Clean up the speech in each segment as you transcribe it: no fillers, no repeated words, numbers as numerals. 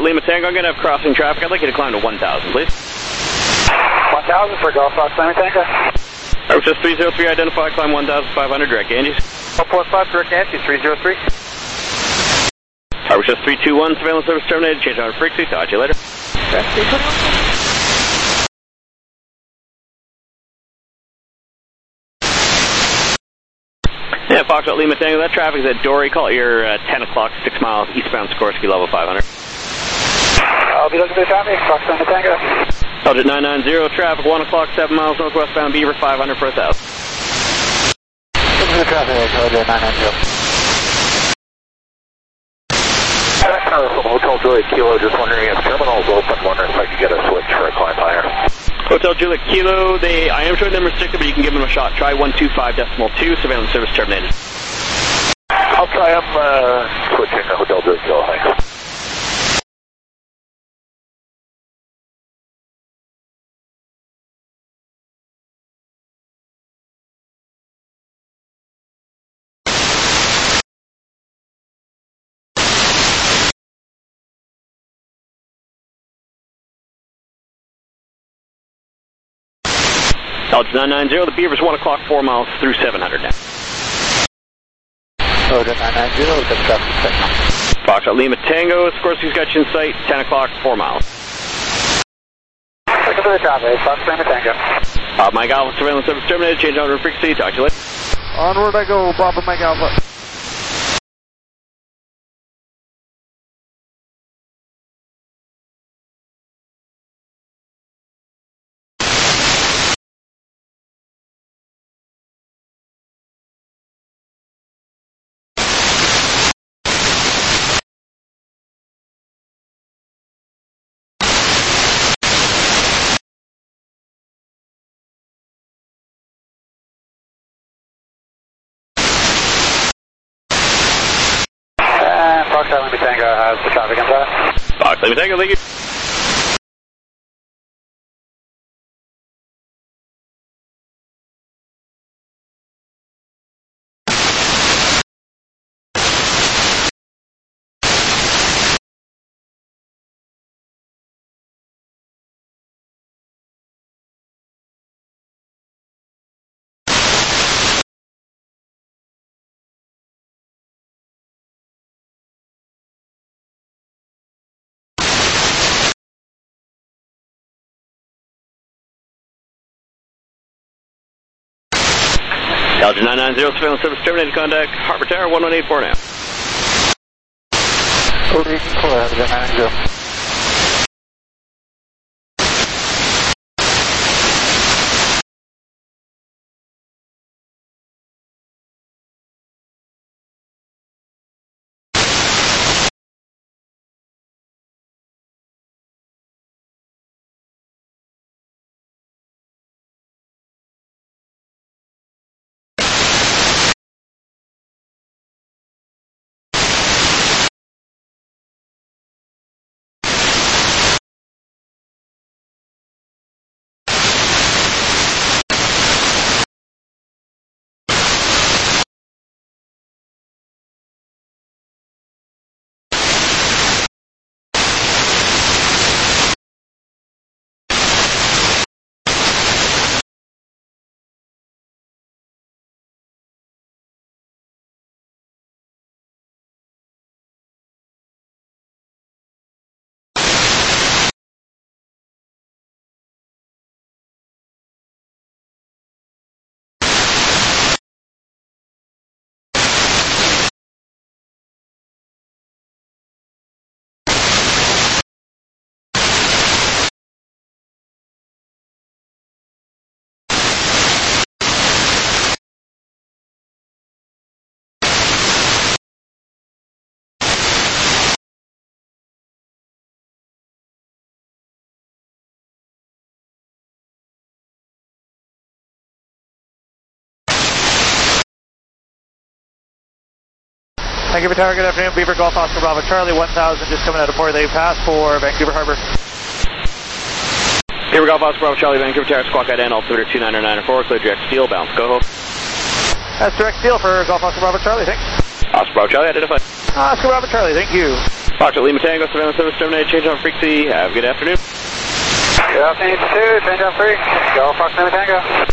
Lima Tango, I'm going to have crossing traffic. I'd like you to climb to 1,000, please. 1,000 for Golf Fox Lima Tango. Just 303, identify, climb 1,500, direct Andes. 145, direct Andes, 303. Just 321, surveillance service terminated, change out of frequency, talk to you later. Okay, 321. Yeah, Foxtrot Lima Tango, that traffic is at Dory. Call it your 10 o'clock, 6 miles, eastbound Sikorsky, level 500. I'll be looking for the traffic, Fox Lima Tango. Elgin 990, traffic 1 o'clock, 7 miles, northwestbound Beaver, 500 for 1,000. Looking for the traffic, Elgin 990. From Hotel Juliet Kilo, just wondering if terminal's open, wondering if I could get a switch for a climb higher. Hotel Juliet Kilo, I am showing them restricted, but you can give them a shot. Try 125.2, surveillance service terminated. I'll try them switching to Hotel Juliet Kilo, thanks. Elgin 990, the Beaver's 1 o'clock, 4 miles through 700 now. Elgin 990, the traffic signal. Foxtrot Lima Tango, Sikorsky's got you in sight, 10 o'clock, 4 miles. Looking for the traffic, Fox Lima Tango. Mike Alpha, surveillance service terminated, change out of frequency, talk to you later. Onward I go, Papa Mike Alpha. Foxtrot Lima Tango has the traffic inside. Fox Lima Tango, thank you. Elgin 990, surveillance service terminated, contact Harbor Tower 1184 now. Over Eagle, Elgin 990. Thank you for tower. Good afternoon. Beaver Golf Oscar Bravo Charlie 1000 just coming out of Port Lake Pass for Vancouver Harbor. Beaver Golf Oscar Bravo Charlie, Vancouver Tower, squawk ID altimeter 29994, clear direct steel, bounce, go home. That's direct steel for Golf Oscar Bravo Charlie, thanks. Oscar Bravo Charlie, identify. Oscar Bravo Charlie, thank you. Foxtrot Lima Tango, surveillance service terminated, change on frequency. Have a good afternoon. Good afternoon, 2, change on free. Go Fox Lima Tango.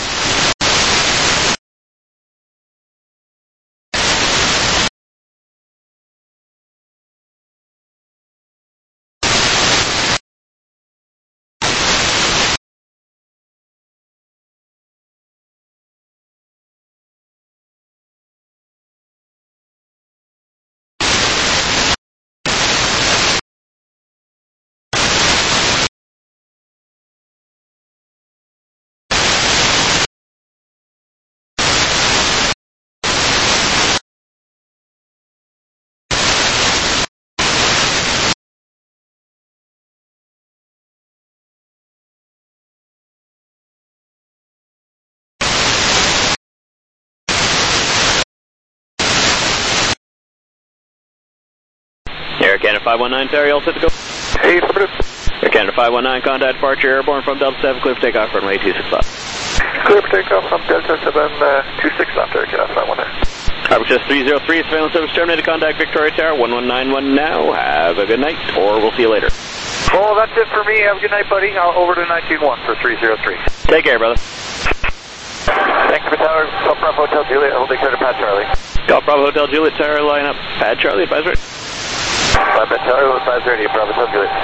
Air Canada 519, Terry, all set to go. Hey, affirmative. Air Canada 519, contact departure, airborne from Delta 7, clear for takeoff, runway 26 left. Clear for takeoff from Delta 7, 26 left, Air Canada 519. Arbor 303, surveillance service terminated, contact Victoria Tower, 1191 now. Have a good night, or we'll see you later. Well, that's it for me. Have a good night, buddy. Over to 191 for 303. Take care, brother. Thank you for Tower. Golf Bravo Hotel Juliet, holding clear to Pat Charlie. Golf Bravo Hotel Juliet Tower, line up. Pad Charlie, advisory. Pat Charlie, 530, Bravo Hotel Juliet.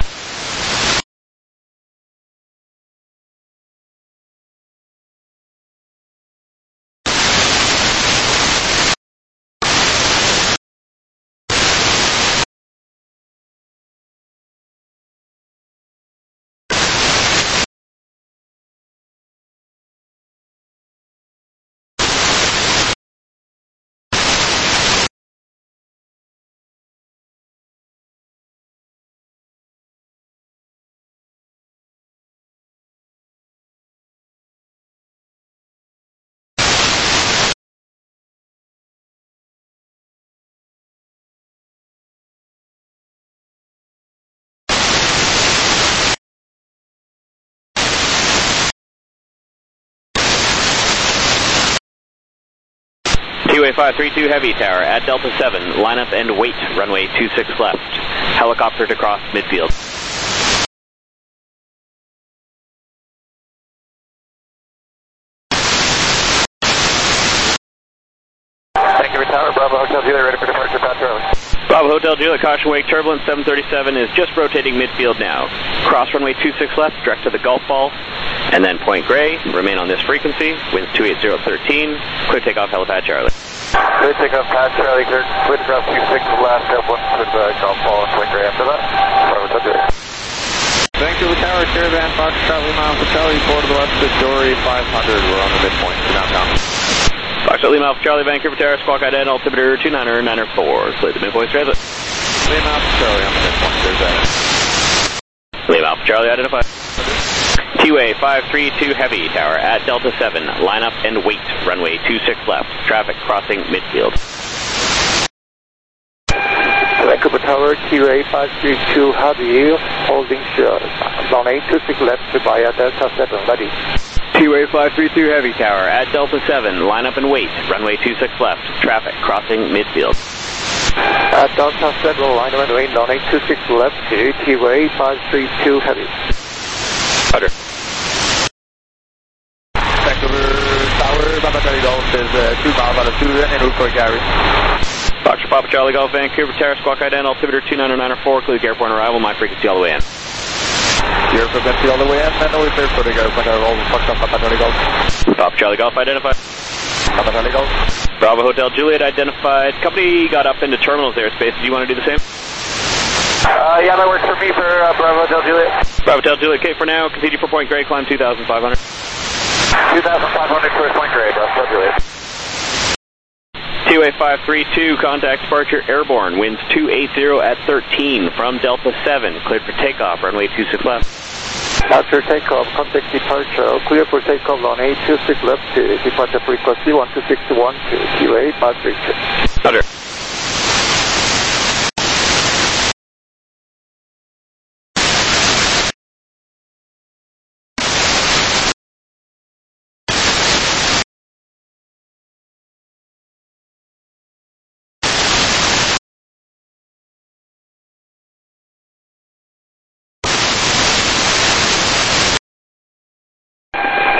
T-Way 532 Heavy Tower at Delta 7, line up and wait, runway 26 left. Helicopter to cross midfield. Thank you for Tower. Bravo Hotel Juliet, ready for departure, Pat Charlie. Bravo Hotel Juliet, caution wake turbulence, 737 is just rotating midfield now. Cross runway 26 left, direct to the Gulf Ball, and then Point Grey, remain on this frequency, winds 28013, clear takeoff helipad Charlie. Clear takeoff, Pat Charlie, clear to cross 26 last, have one to the Gulf Ball and Point Grey after that. Bravo Hotel Juliet. Vancouver Tower, Caravan, Fox, Charlie, Mile for Charlie, 4 to the left, to Dory, 500, we're on the midpoint to downtown. Foxtrot Lima Alpha Charlie, Vancouver Tower, squawk ident, altimeter 29994, slate the midpoint transit. Lima Alpha Charlie on the midpoint, there's that. Lima Alpha Charlie, identify. T-Way 532 Heavy Tower at Delta 7, line up and wait, runway 26 left, traffic crossing midfield. Vancouver Tower, T-Ray 532 Heavy, holding runway 26 left via Delta 7, ready. T-Way 532 Heavy Tower at Delta 7, line up and wait, runway 26 left, traffic crossing midfield. At Delta 7, line up and wait, runway 26 left, T-Way 532 Heavy. Roger. Vancouver Tower, Papa Charlie Golf is 2 miles out of 2 and route for Gary. Foxtrot Papa Charlie Golf, Vancouver Tower, squawk ident, altimeter 29994, clear the airport arrival, my frequency all the way in. Your frequency all the way in, and no repairs for the Gary, roll, Foxtrot Papa Charlie Golf. Papa Charlie Golf, identified. Papa Charlie Golf. Bravo Hotel Juliet, identified. Company got up into terminals airspace, do you want to do the same? Yeah, that works for me for Bravo Hotel Juliet. Bravo Hotel Juliet, okay for now, continue for Point Grey, climb 2,500. 2,500 for Point Grey, Bravo Hotel Juliet. T-Way 532, contact departure airborne, winds 280 at 13 from Delta 7, cleared for takeoff, runway 26 left. After takeoff, contact departure, clear for takeoff, runway 26 left, departure frequency 12612, T-Way 532. Roger.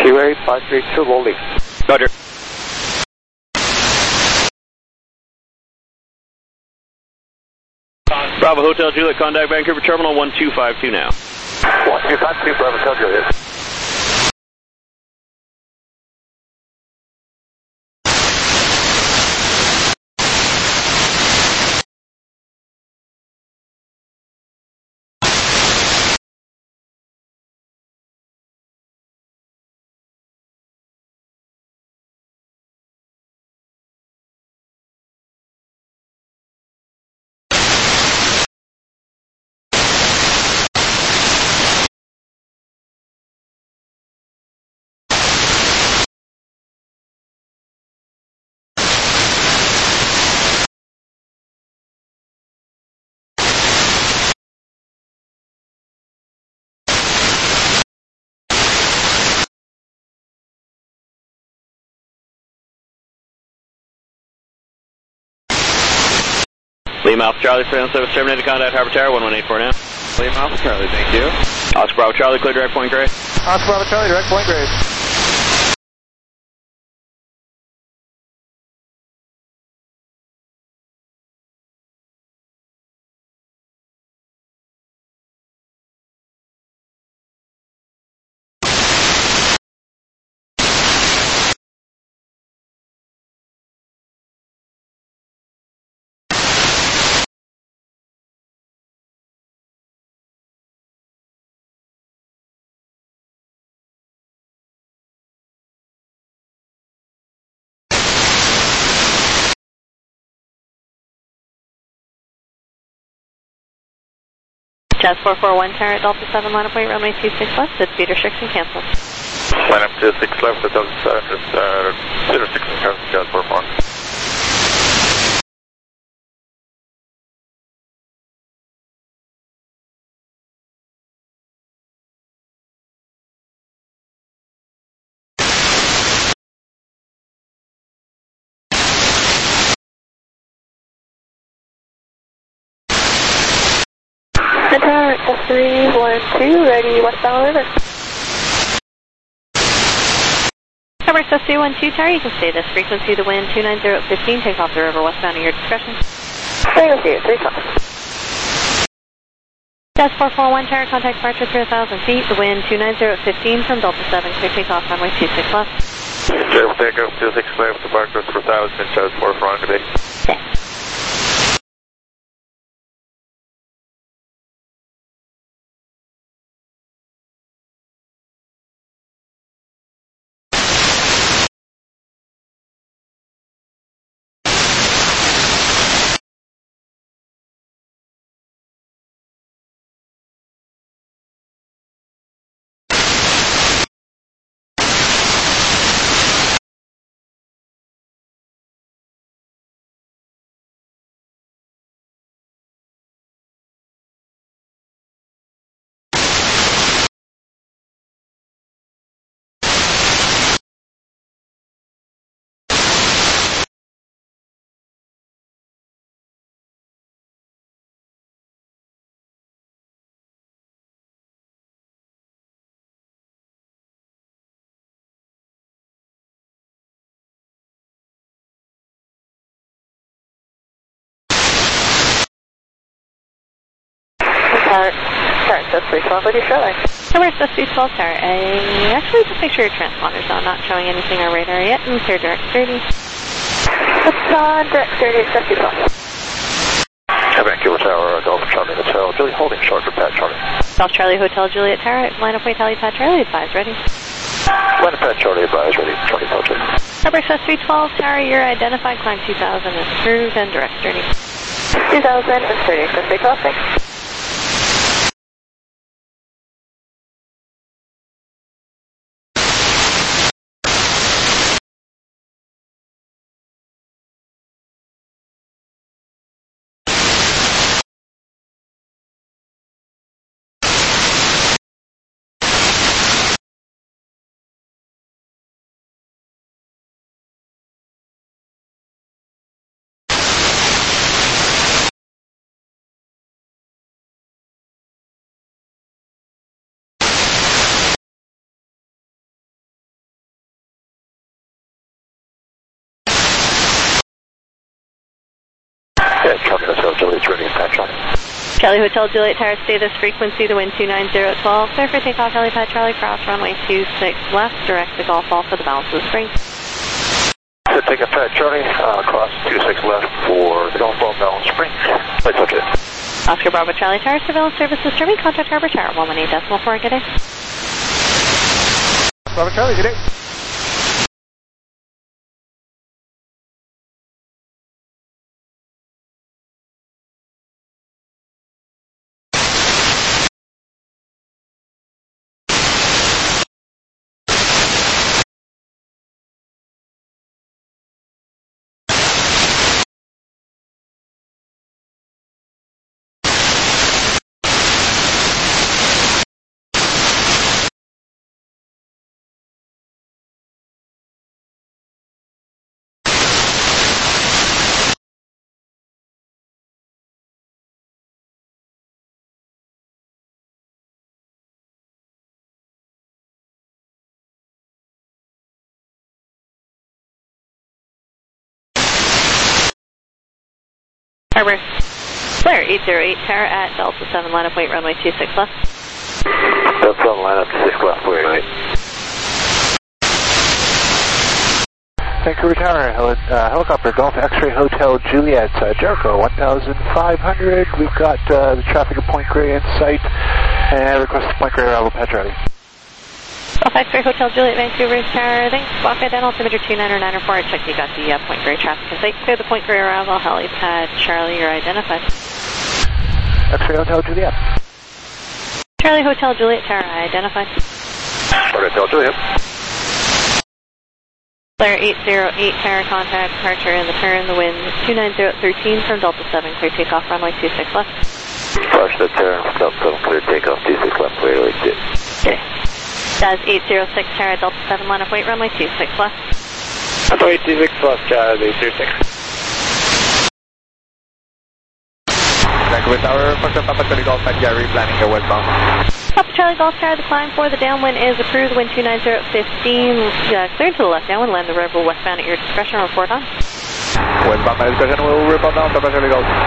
Q8, Patrick 2, rolling. Roger. Bravo Hotel Juliet, contact Vancouver Terminal 1252 now. 1252, Bravo Hotel Juliet. Lima Alpha Charlie, ground service terminated, contact Harbor Tower 1184 now. Lima Alpha Charlie, thank you. Oscar Bravo Charlie, clear direct point Gray. Oscar Bravo Charlie, direct point grade. Jazz 441 Tower at Delta 7, line up point, runway 26 left, with speed restriction canceled. Line up 26 left, at Delta 7, speed restriction canceled, Jazz 441. Tower at 312, ready westbound over. Cover S312 Tower, you can stay this frequency, the wind 29015, take off the river westbound at your discretion. Frequency 312. Jazz 441 Tower, contact departure 3,000 feet, the wind 29015 from Delta 7, clear takeoff runway 26 left. Clear takeoff 26 left, departure 3000, Jazz 441 today. Okay. Tower, S312, what are you showing? Tower, S312 Tower, actually just make sure your transponder's on, not showing anything on radar yet, and clear direct 30. It's on direct 30, S312. Vancouver Tower, Delta Charlie Hotel, Juliet holding short for Pat Charlie. South Charlie Hotel Juliet Tower, line up point Tally Pat Charlie, advise ready. Line up Pat Charlie, advise ready, Charlie Hotel. Cover S312 Tower, you're identified, climb 2000 is through, then direct 30. 2000 and 30, so take off, thanks. Juliet's ready at Charlie. Charlie Hotel Juliet Tower, stay this frequency, the wind 29012, clear for takeoff, helipad Charlie, cross runway 26 left, direct to Golf Ball for the balance of the spring. So take a Pat Charlie, cross 26 left for the Golf Ball balance spring. That's okay. Oscar Bravo Charlie Tower, surveillance services serving, contact Harbor Tower 118.4, good day. Bravo Charlie, good day. Harbor, clear 808 Tower at Delta 7, line up, wait, runway 26 left. Delta 7, line up 6 left, wait, right. Vancouver Tower, helicopter Golf X-Ray Hotel Juliet, Jericho 1500. We've got the traffic at Point Grey in sight, and request Point Grey arrival, Pat Charlie. Golf X-Ray Hotel Juliet, Vancouver Tower, thanks. Walk identical altimeter 29904. Check you got the Point Grey traffic in sight. Clear the Point Grey arrival, helipad Charlie, you're identified. X-Ray Hotel Juliet. Charlie Hotel Juliet Tower, identified. Charlie Hotel Juliet. Clear 808 Tower, contact departure in the turn, the wind 29013 from Delta 7, clear takeoff, runway 26 left. Approach the turn, Delta 7, clear takeoff, 26 left, wait, right, Okay. Jazz 806 Tower, Delta 7, line up, wait, runway 26 left. Runway 26 left, Jazz 806. Vancouver Tower, Papa Charlie Golf at Gary, planning your westbound. Papa Charlie Golf Tower, the climb for the downwind is approved, wind 29015, cleared to the left downwind, land the river westbound at your discretion, report on. Westbound by discretion, we'll report down, Papa Charlie Golf.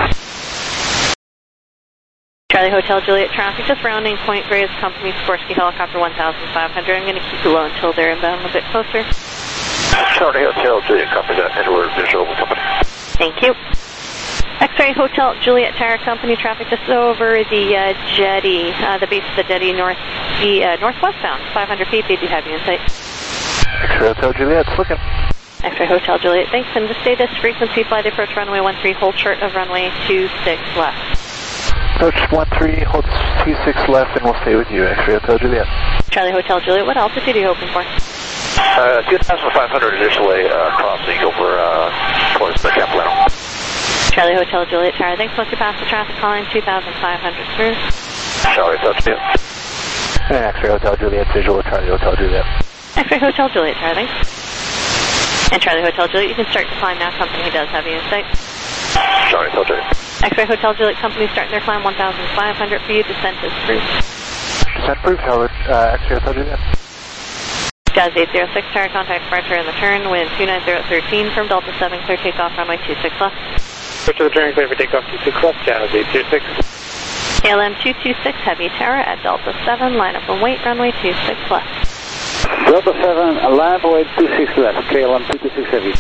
Charlie Hotel Juliet traffic, just rounding Point Grey's company Sikorsky helicopter 1500. I'm going to keep you low until they're inbound a bit closer. Charlie Hotel Juliet, copy that, Edward Visual Company. Thank you. X-Ray Hotel Juliet Tower Company traffic just over the jetty, the base of the jetty northwestbound, 500 feet, they do have you in sight. X-Ray Hotel Juliet, looking. X-Ray Hotel Juliet, thanks, and to stay this frequency, flight approach runway 13, hold short of runway 26 left. Approach 13, hold 26 left, and we'll stay with you, X-Ray Hotel Juliet. Charlie Hotel Juliet, what altitude are you hoping for? 2,500 initially, crossing over towards the Capilano. Charlie Hotel Juliet Tower, thanks, once you pass the traffic line, 2,500 through. Charlie Hotel Juliet. And X-Ray Hotel Juliet, visual, Charlie Hotel Juliet. X-Ray Hotel Juliet Tower, thanks. And Charlie Hotel Juliet, you can start to climb now, company does have you in sight. Charlie Hotel Juliet. X-Ray Hotel Juliet company starting their climb 1,500 for you, descent is approved. Descent approved, Howard, X-Ray Hotel Juliet. Jazz 806 Tower, contact departure in the turn, wind 29013 from Delta 7, clear takeoff, runway 26 left. Switch to the turn, clear for takeoff 26 left, Jazz 806. KLM 226 Heavy Tower at Delta 7, line up and wait, runway 26 left. Delta 7, line up and wait, 26 left, KLM 226 Heavy.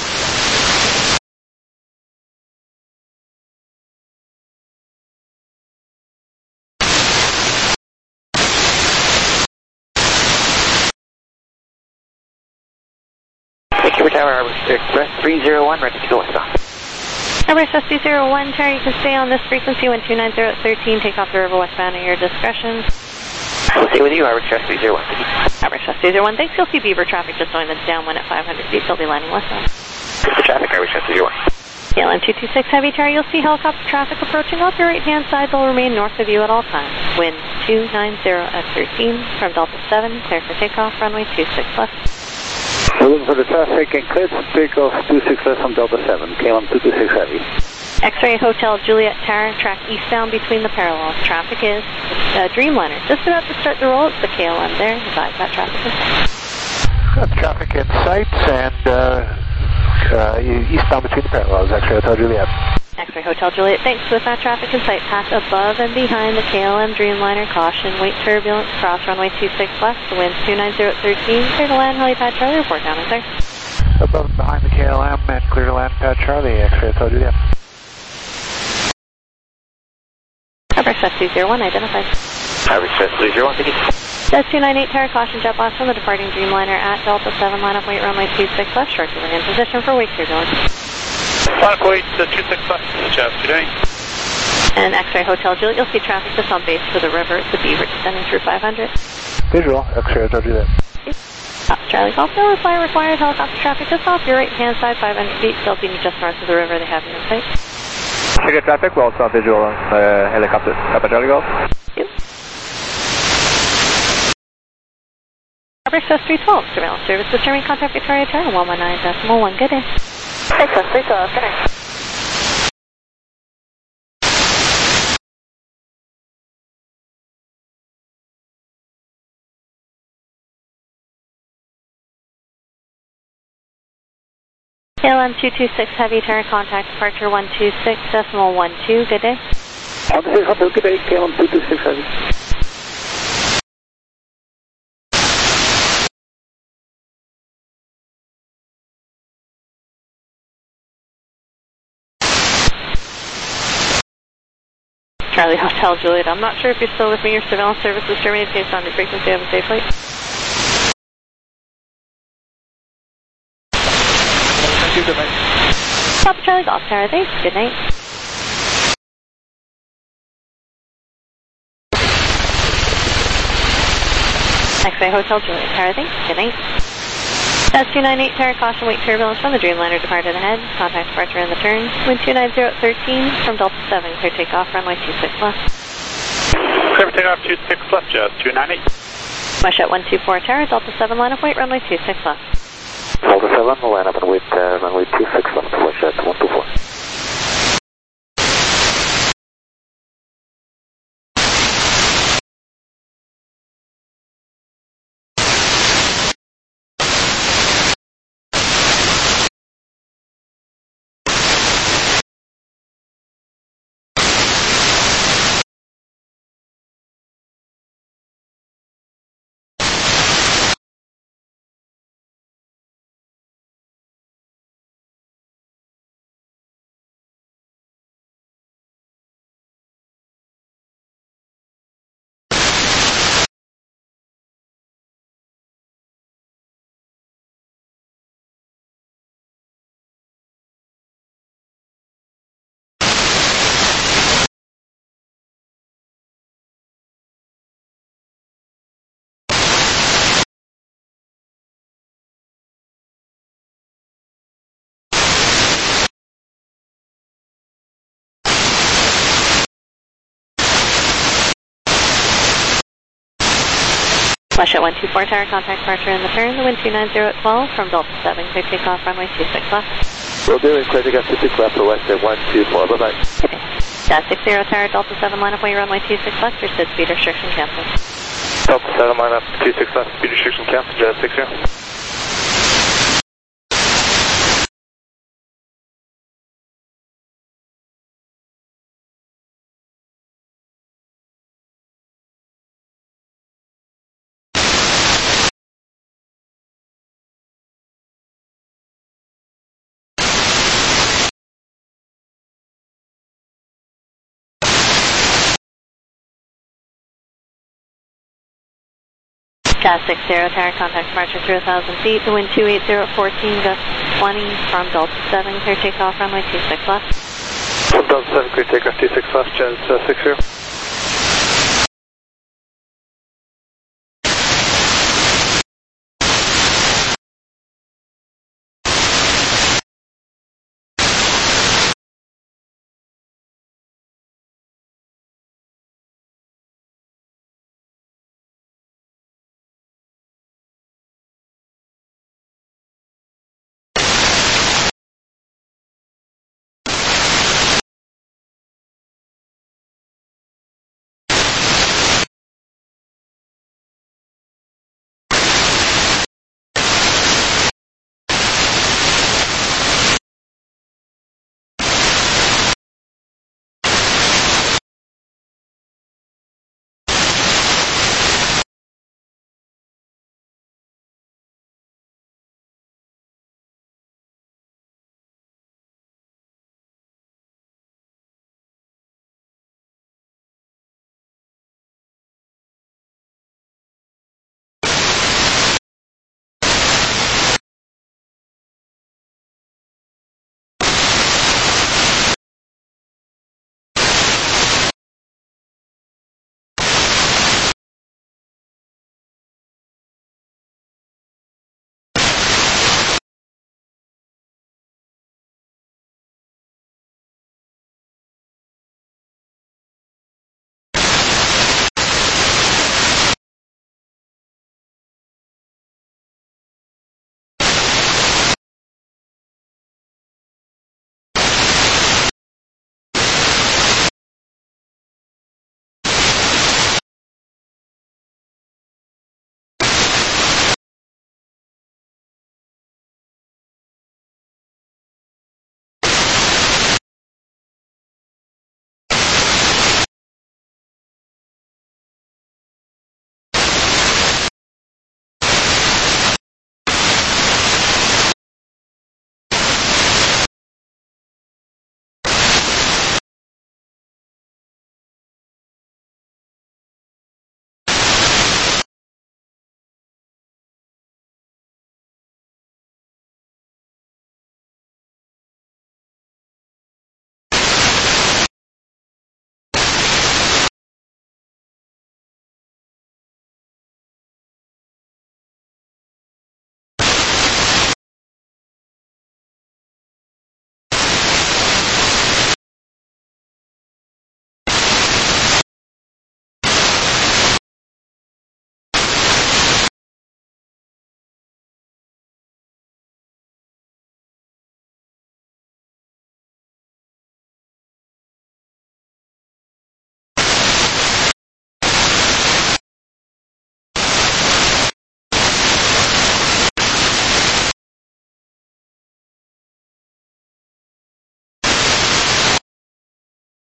Vancouver Tower, Express 301, ready to go westbound. Harbor Express 301 Tower, you can stay on this frequency, wind 29013, take off the river westbound at your discretion. We'll stay with you, Harbor Express 301. Harbor Express 301, thanks, you'll see Beaver traffic just going the downwind at 500 feet, they'll be landing westbound. The traffic, Harbor Express 301. KLM 226 Heavy Tower, you'll see helicopter traffic approaching off your right-hand side, they'll remain north of you at all times. Wind 290 at 13 from Delta 7, clear for takeoff, runway 26 left. We're looking for the traffic and clear to takeoff 26 left from Delta 7, KLM 226 Heavy. X-Ray Hotel Juliet Tower, track eastbound between the parallels. Traffic is Dreamliner. Just about to start the roll, it's the KLM there. Advise that traffic is. Got traffic in sight and eastbound between the parallels, X-Ray Hotel Juliet. X-Ray Hotel Juliet, thanks. With that traffic in sight, pass above and behind the KLM Dreamliner. Caution, weight turbulence, cross runway 26 left, the wind's 290 at 13. Clear to land, helipad Charlie, report down, sir. Above and behind the KLM and clear to land pad Charlie, X-Ray Hotel Juliet. Air Express 201, identified. Air Express 201, thank you. That's 298, tower caution, jet blast from the departing Dreamliner at Delta 7, line up weight runway 26 left, short to in position for wake turbulence. Line up weight 26 left, Jazz 298. And X-Ray Hotel Juliet, you'll see traffic just on base for the river, the Beaver descending through 500. Visual, X-Ray Hotel Juliet. Charlie Golf, no reply required, helicopter traffic just off your right hand side, 500 feet, still being just north of the river, they have you in sight. Trigger traffic, we also have visual on helicopter, Papa Charlie Golf. Yep. Air Express 312, surveillance service, determining contact Victoria Tower, 119.1, good day. Express 312, good day. KLM 226 Heavy Tower, contact departure 126.12, good day. Hotel, good day, KLM 226 Heavy. Charlie Hotel Juliet, I'm not sure if you're still with me, your surveillance service is terminated based on your frequency of a safe flight. Thank you, good night. Papa Charlie Golf Tower, thanks, good night. X-Ray Hotel Juliet Tower, thanks, good night. That's 298, tower caution, weight turbulence from the Dreamliner, departed ahead, contact departure in the turn, wind 290 at 13 from Delta 7, clear takeoff, runway 26 left. Clear takeoff 26 left, Jazz 298. Weshet 124 tower, Delta 7, line up weight, runway 26 left. Delta 7, line up and wait, runway 26 left, Weshet 124. Weshet 124 tower, contact departure in the turn, the wind 290 at 12 from Delta 7, clear takeoff, runway 26 left. Will do, clear takeoff 26 left for Weshet 124, bye-bye. That's 60 tower, Delta 7, line up weight, runway 26 left, your SID speed restriction canceled. Delta 7, line up 26 left, speed restriction canceled, Jazz 60. Jazz 60 tower, contact departure through 1,000 feet, the wind 280 at 14, gust 20 from Delta 7, clear takeoff, runway 26 left. From Delta 7, clear takeoff 26 left, Jazz 60.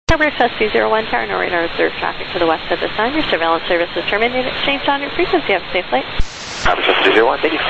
Airburst SC01 Tower, no radar observed traffic to the west at this time. Your surveillance service is terminated. Change on your frequency. Have a safe flight. Airburst SC01, thank you.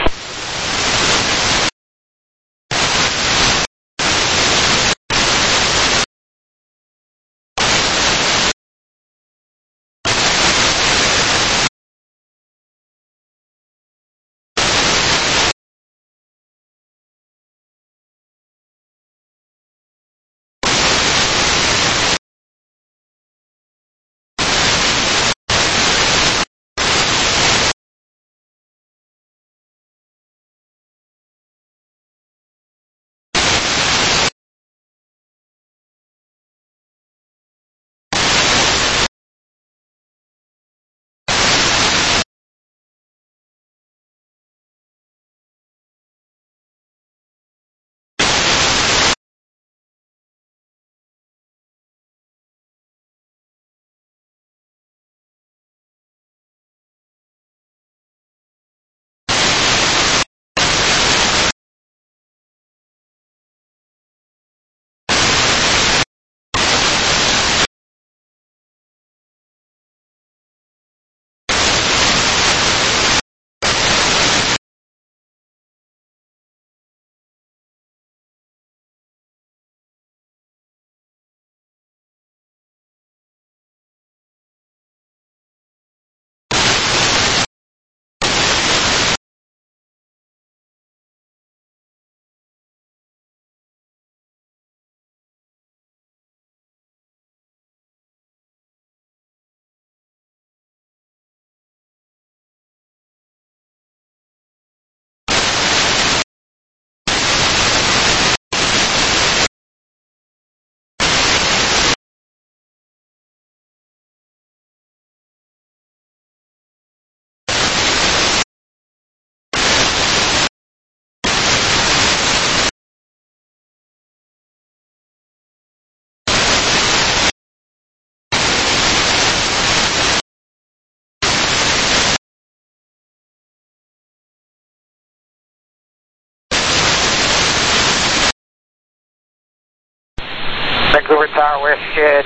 Vancouver Tower, WestJet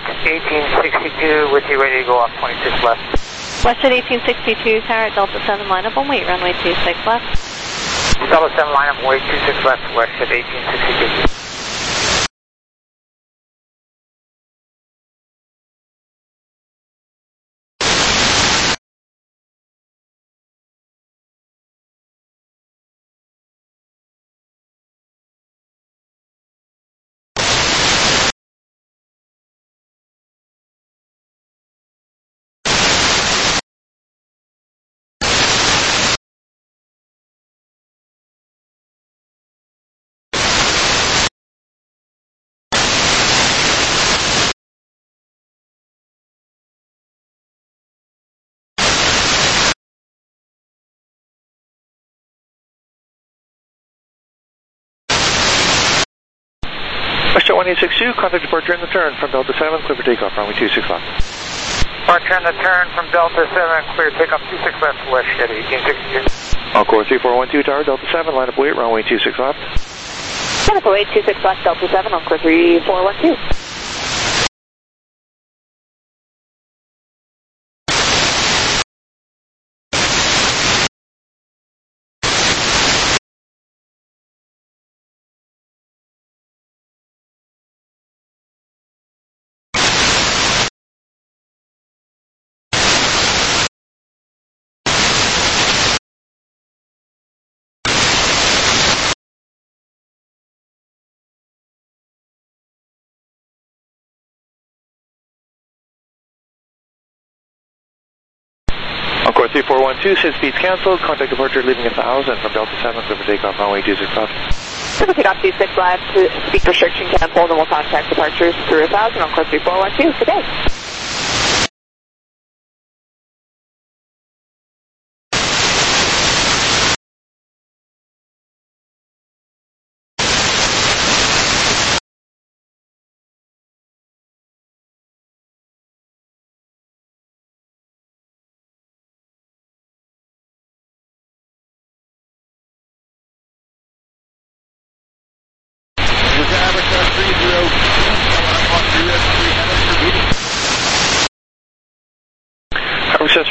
1862 with you ready to go off 26 left. WestJet 1862 Tower at Delta 7 lineup on wait, runway 26 left. Delta 7 lineup, wait 26 left, WestJet 1862. WestJet 1862, contact departure in the turn from Delta 7, clear for takeoff, runway 26 left. Departure in the turn from Delta 7, clear takeoff 26 left, WestJet 1862. Encore 3412 Tower, Delta 7, line up wait, runway 26 left. Line up wait, 26 left, Delta 7, on clear 3412. Encore 3412, since speed's cancelled, contact departure leaving 1000 from Delta 7, clear for takeoff, runway 26 left. Clear for takeoff 26 left, speed restriction canceled, and we'll contact departures through 1000 on course 3412 today.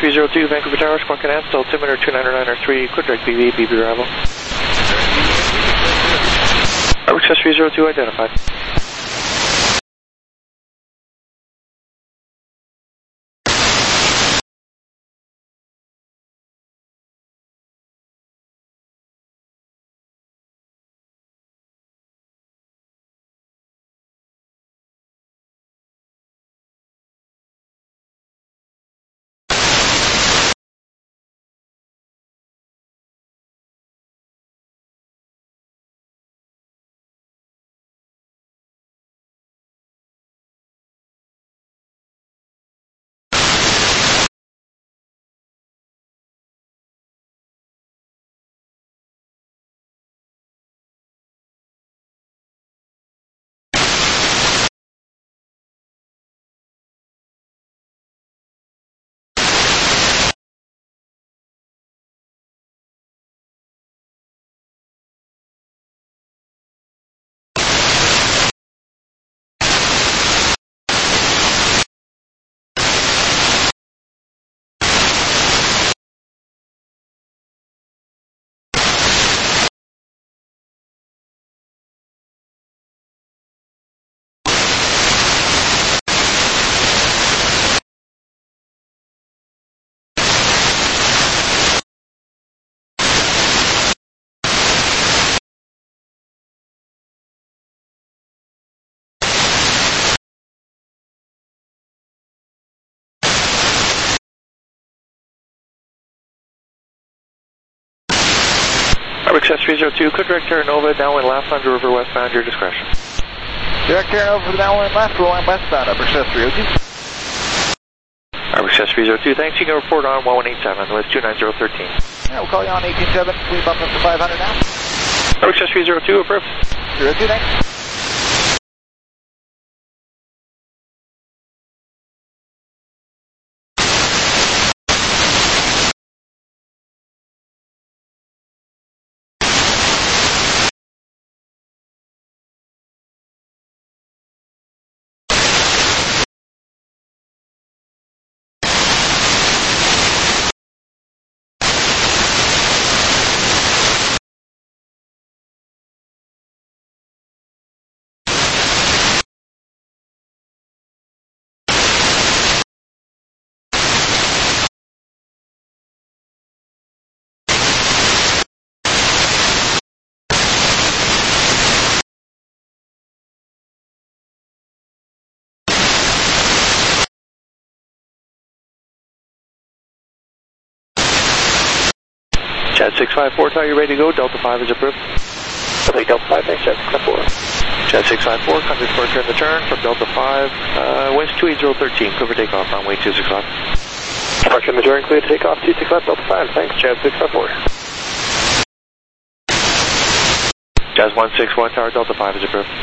302, Vancouver Tower, Squawk and Amstel, altimeter 299.3, clear direct BB, BB arrival. Express 302 identified. Express 302, clear direct Terra Nova, downwind left, under river westbound, your discretion. Direct Terra Nova for the downwind left, rolling westbound, Express 302. Express 302, thanks. You can report on 1187 with 29013. Yeah, we'll call you on 187. We bump up to 500 now. Express 302, approved. 302, thanks. Chad 654, are you ready to go? Delta 5 is approved. I'll take Delta 5, thanks, Chad 654. Chad 654, contact departure in the turn from Delta 5, winds 28013, clear for takeoff, runway 26 left. Departure in the turn, clear to take off, 26 left, Delta 5, thanks, Chad 654. Jazz 161, Tower Delta 5 is approved.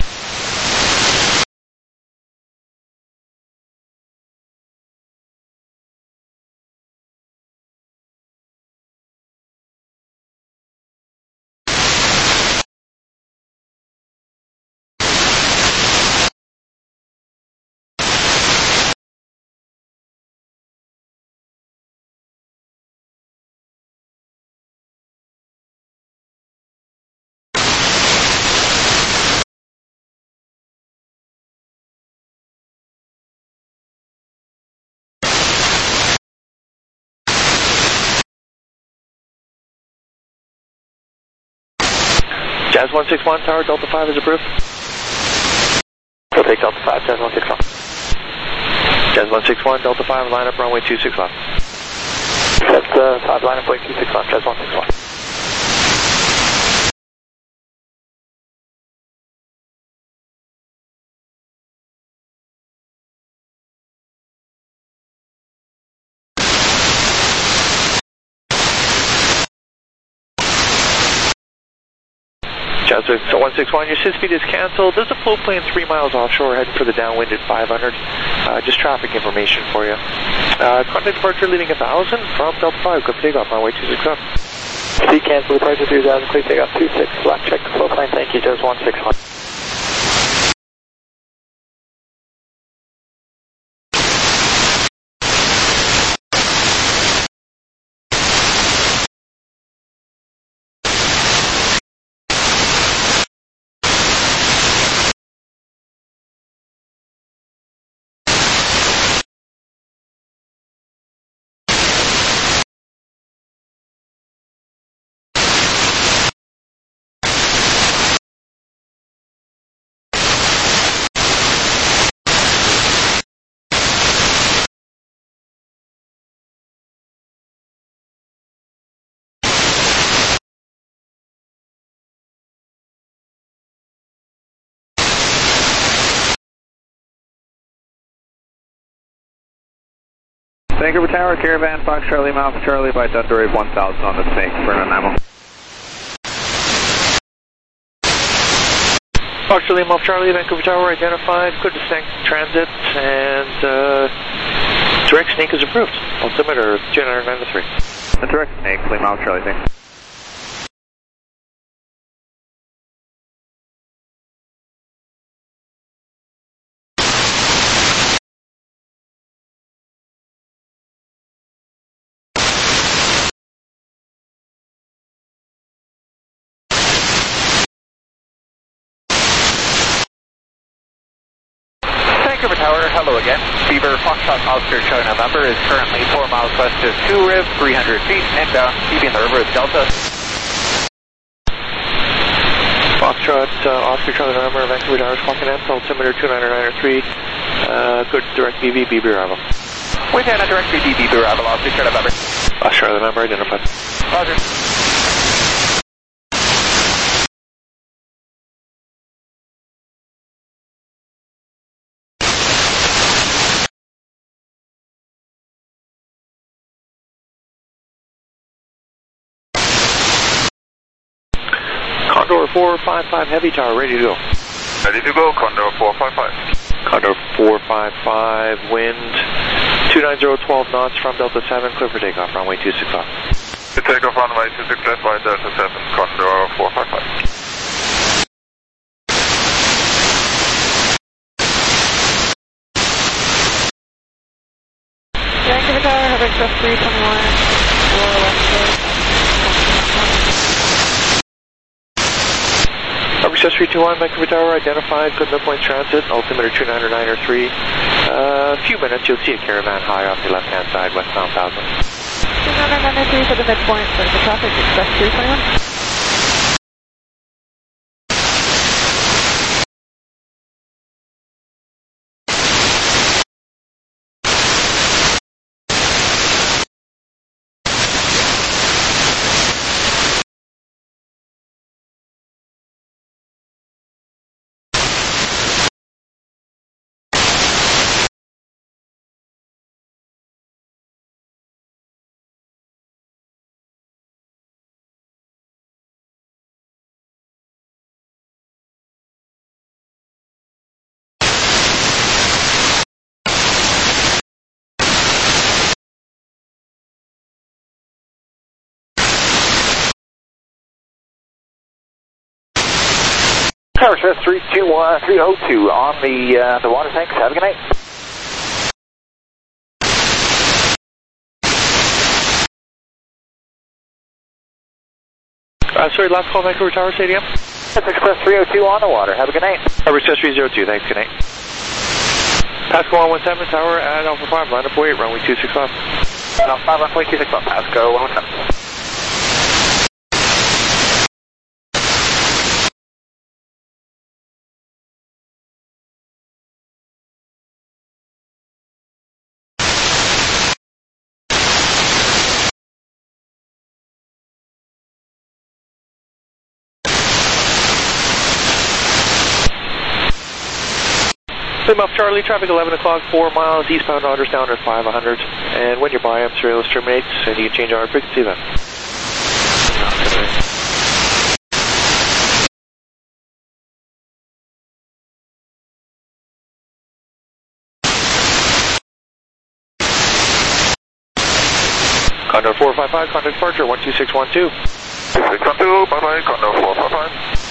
Jazz 161, Tower Delta 5 is approved. I'll take Delta 5, Jazz 161. Jazz 161, Delta 5, line up runway 26 left. Accept 5, line up way 26 left, Jazz 161. Jazz 161, your sit speed is canceled. There's a float plane 3 miles offshore heading for the downwind at 500. Just traffic information for you. Contact departure leaving 1000 from Delta 5. Good takeoff, runway 26 up. C cancel, departure 3000, please take off 26 left, check the float plane, thank you, Jazz 161. Vancouver Tower, Caravan, Fox Charlie, Mile for Charlie, by Thunder Wave 1000 on the Snake, burn on ammo. Fox Charlie, Mile for Charlie, Vancouver Tower identified, good to Snake transit, and direct Snake is approved. Altimeter 293. The direct Snake, Mile for Charlie, thanks. Vancouver Tower, hello again. Beaver Foxtrot Oscar Charlie November is currently 4 miles west of 2 Rib, 300 feet, inbound, keeping the river at Delta. Foxtrot Oscar Charlie November, Vancouver Tower, clocking in, altimeter 299.3, good direct BB, BB arrival. We've had a direct BB arrival, Oscar Charlie November. Oscar Charlie November identified. Roger. Condor 455 Heavy Tower, ready to go. Ready to go, Condor 455. Condor 455, wind 290, 12 knots from Delta 7, clear for takeoff, runway 26 off. To take off runway 26 left by Delta 7, Condor 455. Vancouver Tower, Harbor Express 321, Aurora West Coast. Harbor Express 321, Vancouver Tower identified, good midpoint transit, altimeter 299.3. A few minutes, you'll see a Caravan high off the left-hand side, westbound 1000. 299.3 for the midpoint, for the traffic, Express 321. Tower Express 302 on the water tanks. Have a good night. Sorry, last call, Vancouver Tower, Stadium. That's Express 302 on the water. Have a good night. Harbor Express 302, thanks, good night. Pasco 117, Tower at Alpha 5, line up wait, runway 26 off. Alpha 5, runway 26 off, Pasco 117. Plymouth Charlie, traffic 11 o'clock, 4 miles, eastbound Otters down at 500. And when your biam surveillance terminates, and you can change our frequency then. Condor 455, contact departure 12612. 2612, bye-bye, Condor 455.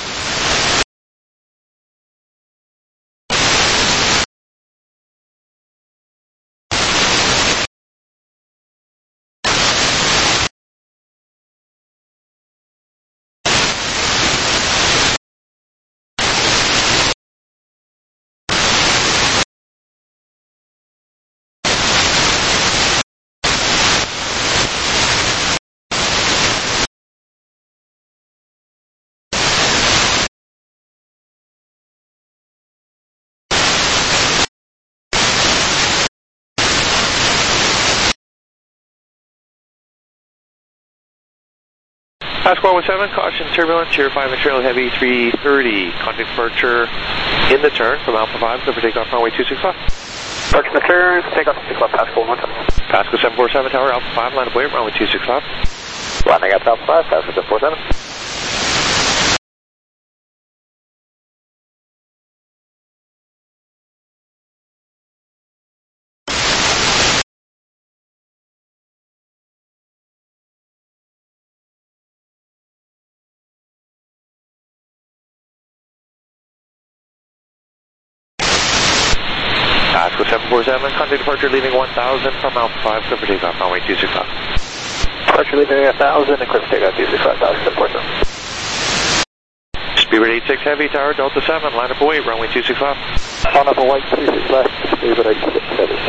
Pasco 117, caution turbulence, Tier 5 and trail heavy 330. Contact departure in the turn from Alpha 5, clear for takeoff runway 26 off. Approaching the turn, take off 6 left, Pascal 1 time. Pascal 747 Tower, Alpha 5, line of wave, runway 26 left. Landing at Alpha 5, Pascal 747. Pascal 747, contact departure leaving 1000 from Alpha 5, clear for takeoff, runway 26 left. Departure leaving 1000 and clear for takeoff 265, Pascal 747. Speedbird 86 Heavy, Tower Delta 7, line up away, runway 26 left. Line up away, 26 left, Speedbird 86 Heavy.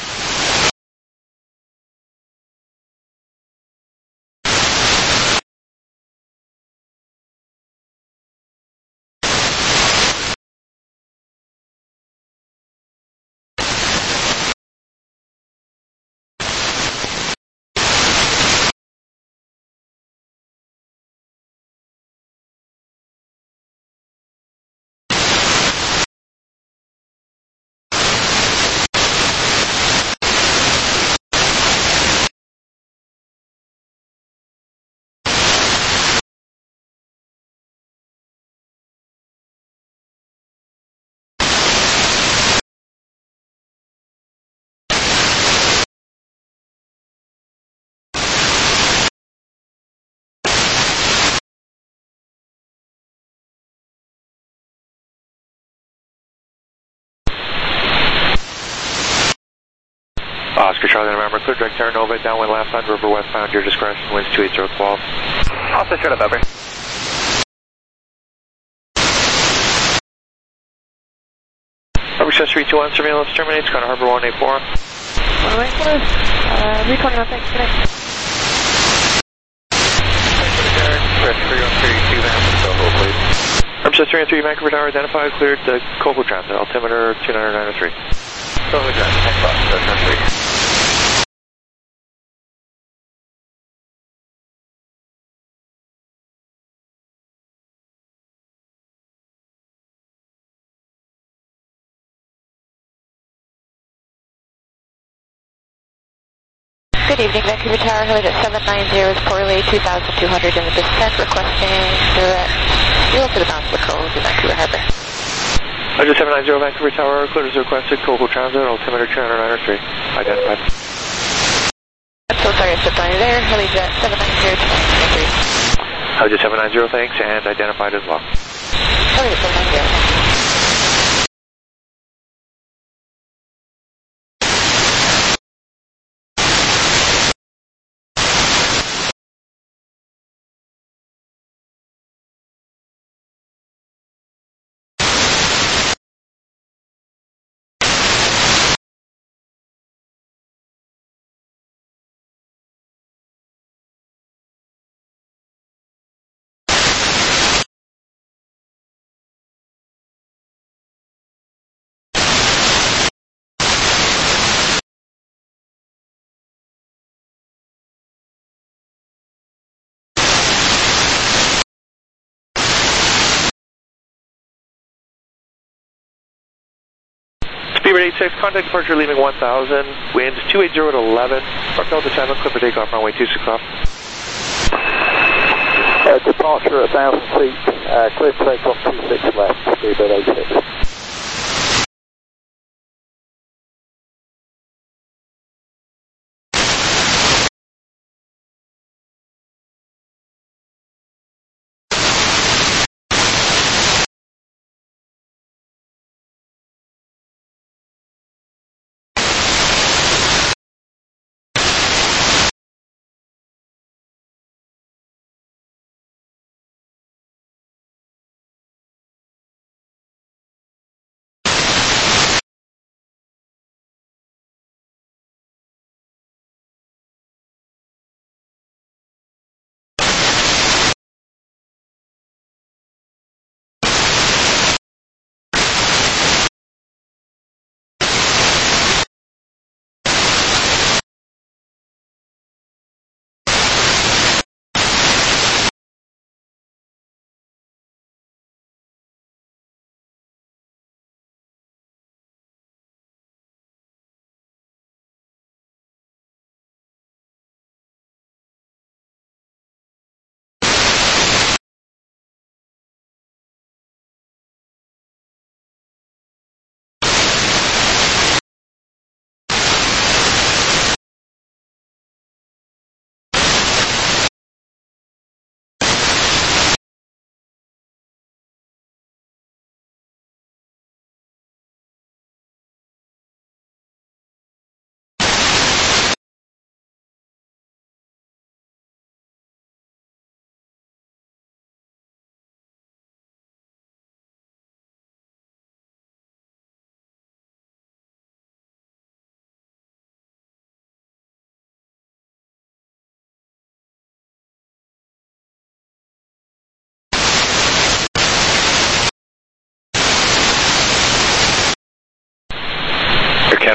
Oscar Charlie November, clear direct Terra Nova, downwind left Land Rover westbound, your discretion, winds 28012. Oscar November. Harbor Access 321, surveillance terminates, Connor Harbor 184. Runway close. Recon on thanks today. Harbor Access 313, Vancouver Tower identified, cleared the Coco Transit, altimeter 2993. Coco Transit, thanks, Oscar 3. Good evening, Vancouver Tower, headed at 790 is poorly, 2,200 in the descent, requesting direct fuel to the bounce of the Cove in Vancouver Harbor. Roger 790 Vancouver Tower, clear as requested, Coco Transit, altimeter 2993. Identified. I'm so sorry I stepped on you there, headed at 790 to 993. Roger 790, thanks, and identified as well. Headed at 790. Speedbird 86, contact departure leaving 1000, winds 280 to 11, Park Delta 7, clear for takeoff, runway 26 off. Departure at 1000 feet, clear for takeoff 26 left, Speedbird 86.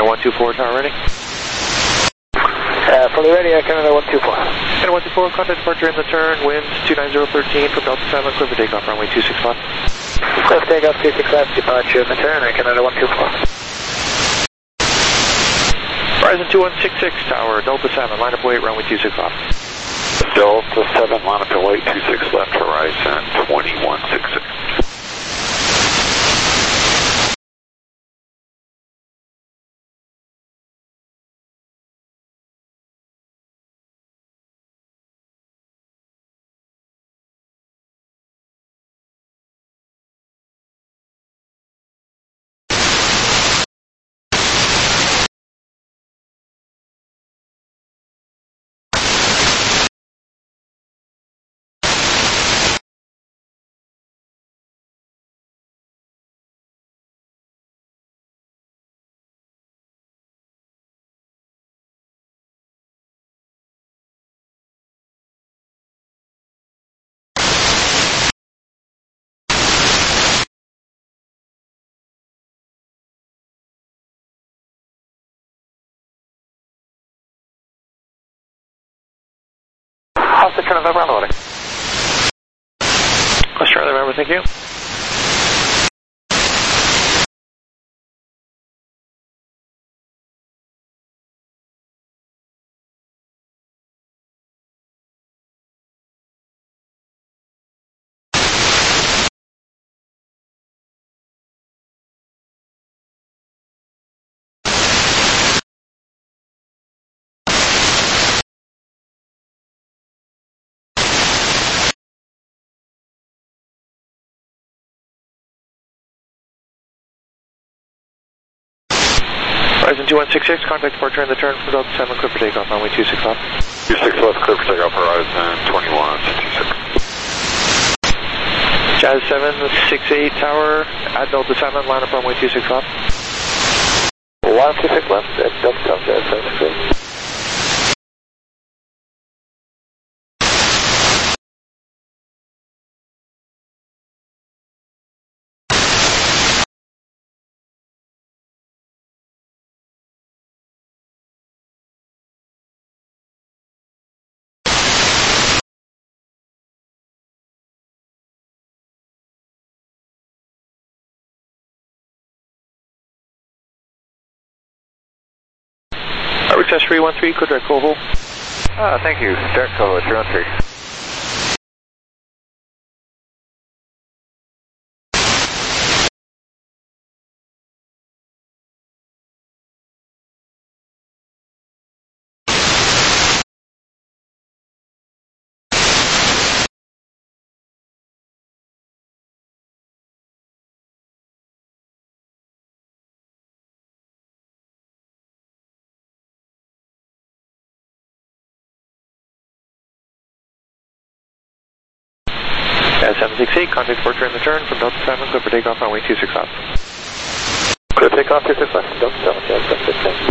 124, tower ready. Fully ready, Canada 124. Canada 124, contact departure in the turn, winds 29013 from Delta 7, clear for takeoff, runway 26 left. Clear for takeoff, 26 left, departure in the turn, Canada 124. Horizon 2166, tower, Delta 7, line up weight, runway 26 left. Delta 7, line up and wait, 26 left, Horizon 2166. How's the turn of November loading? Let's try November, thank you. Horizon 2166, contact departure in the turn from Delta 7, clear for takeoff, runway 26 left. 26 left, clear for takeoff, Horizon 2166. Jazz 768, tower, at Delta 7, line up runway 26 left. Line up 26 left, at Delta 7, Jazz 768. Request 313, clear direct Coho. Thank you, direct Coho, 313. Jazz 768, contact departure in the turn from Delta 7, clear for takeoff, runway 26 left. Clear takeoff, 26 left, Delta 7, Jazz 768.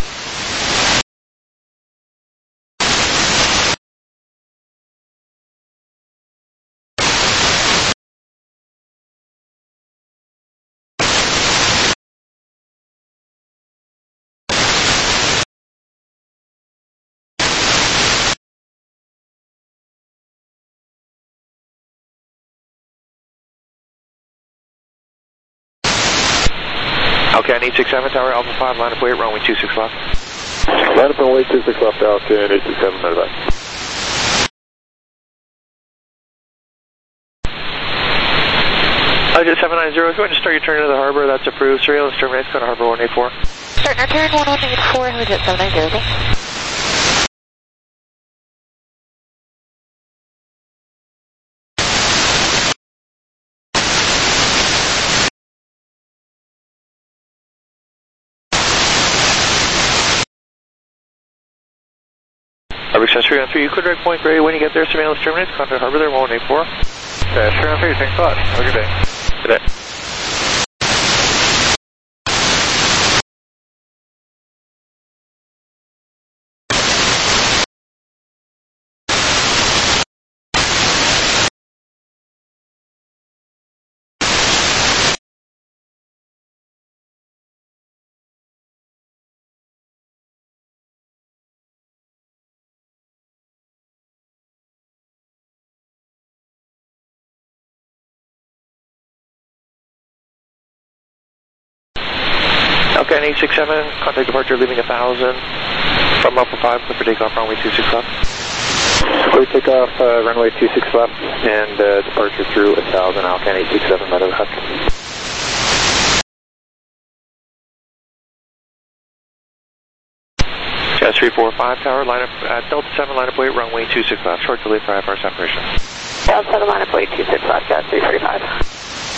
Okay, I need 67, tower, Alpha 5, line up weight, runway 26 left. Line up and wait, 26 left, Alpha 867, right back. Jet 790, go ahead and start your turn into the harbor, that's approved. Surveillance terminates, go to harbor 184. Start our turn 1184, Jet 790, thanks. Harbor Express 313, you could direct Point Grey. When you get there, surveillance terminates, contact harbor there, 184. 313, thanks a lot. Have a good day. Good day. Scan 867, contact departure leaving 1000 from Alpha 5, clear for takeoff, runway 26 left. Clear takeoff, runway 26 left, and departure through 1000, Alcan 867, out of the Huck. Jazz 345 tower, line up at Delta 7, line up weight, runway 26 left, short delay for IFR separation. Delta 7, line up weight 26 left, Jazz 345.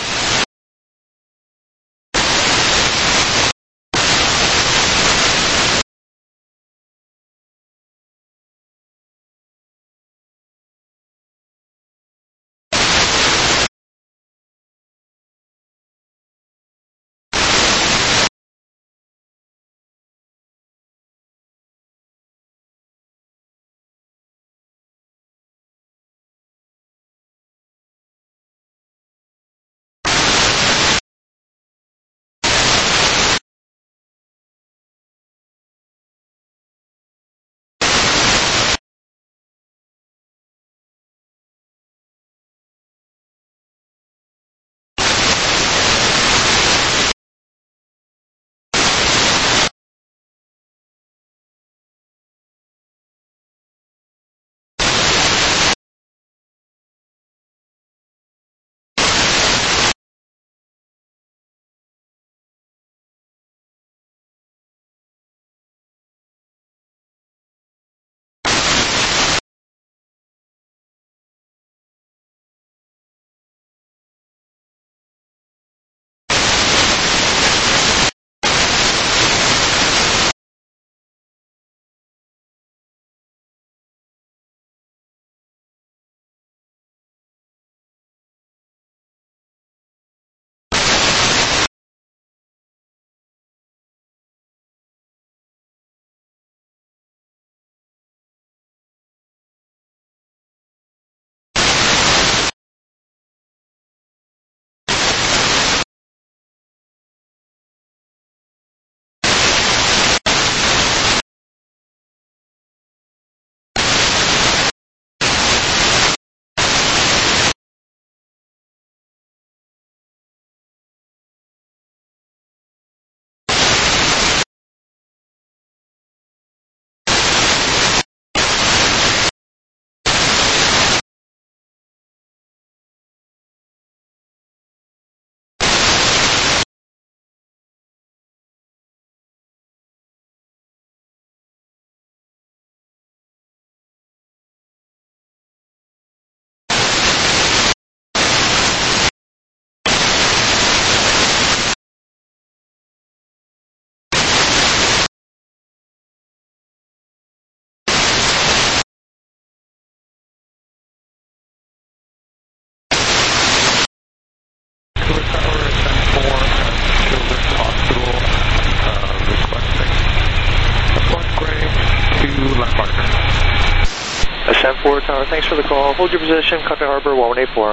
Ascent 4 tower, thanks for the call. Hold your position, contact harbor 1184.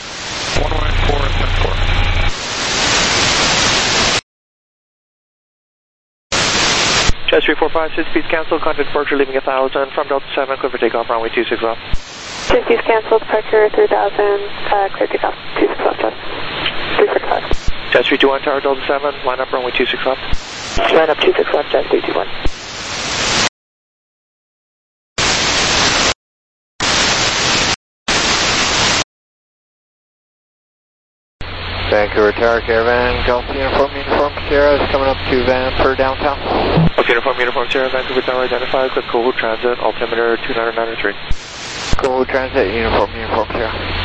1184, Ascent 4. Jazz 345, 6 speeds canceled, contact departure leaving 1000 from Delta 7, clear for takeoff, runway 26 left. 6 speeds canceled, departure 3000, clear takeoff, 26 left, Jazz 345. Jazz 321 tower, Delta 7, line up runway 26 left. Line up 26 left, Jazz 321. Vancouver Tower, Caravan, Golf Uniform Sierra is coming up to Vancouver downtown. Okay, Uniform Sierra, Vancouver Tower identified, click Kovu Transit, altimeter 2993. Kovu Transit, Uniform Sierra.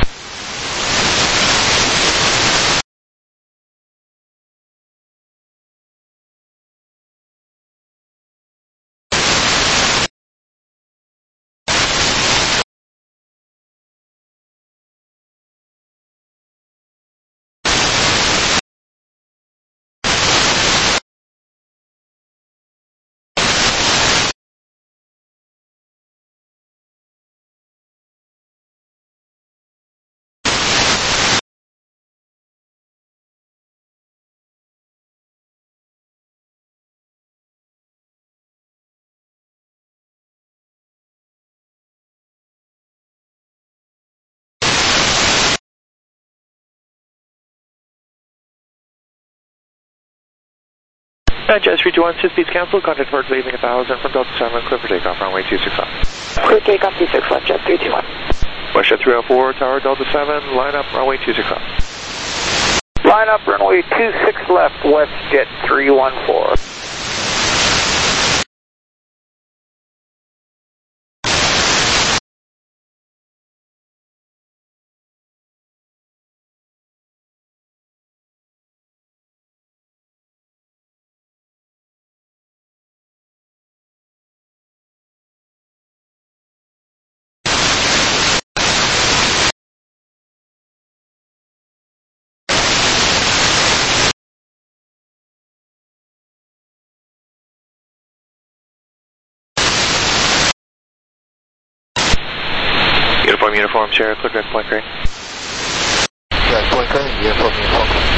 Jet 321, sit speeds canceled. Contact departure leaving 1000 from Delta 7, clear for takeoff, runway 26 left. Clear takeoff 26 left, Jet 321. WestJet 304, Tower Delta 7, line up, runway 26 left. Line up, runway 26 left, WestJet 314. Uniform, Sierra, clear direct Point Gray. Direct Point Gray, uniform.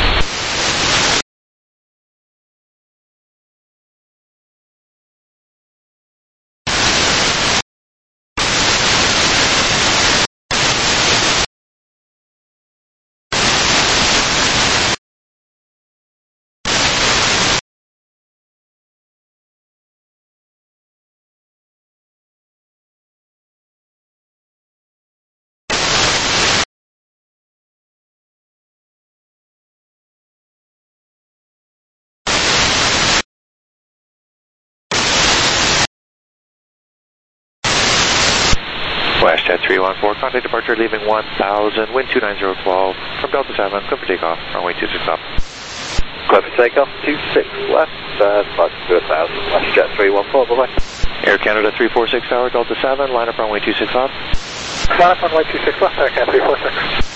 WestJet 314, contact departure leaving 1000, wind 29012 from Delta 7, clear for takeoff, runway 26 up. Clear for takeoff, 26 left, departure to 1000, WestJet 314, bye-bye. Air Canada 346 Tower, Delta 7, line up runway 26 up. Line up runway 26 left, Air Canada 346.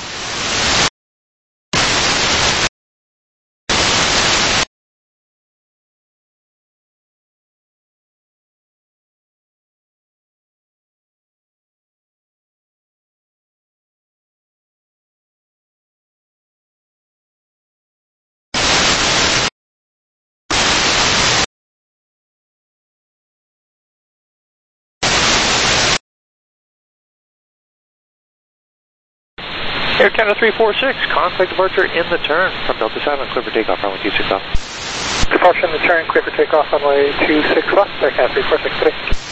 Air Canada 346, contact departure in the turn from Delta 7, clear for takeoff, runway 26 up. Departure in the turn, clear for takeoff, runway 26 left, Air Canada 346 today.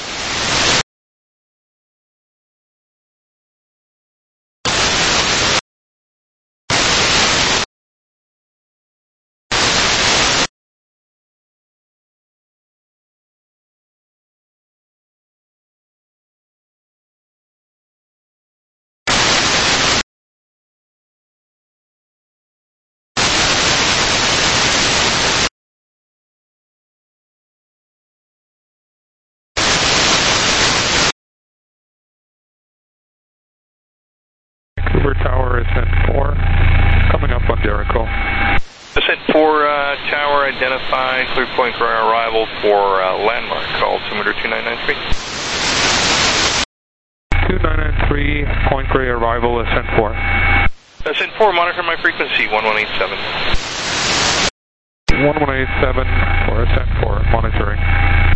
Vancouver Tower, Ascent 4, coming up on Jericho. Ascent 4 Tower identified, clear Point Gray arrival for landmark, call altimeter 2993. 2993, Point Gray arrival, Ascent 4. Ascent 4, monitor my frequency, 1187. 1187 for Ascent 4, monitoring.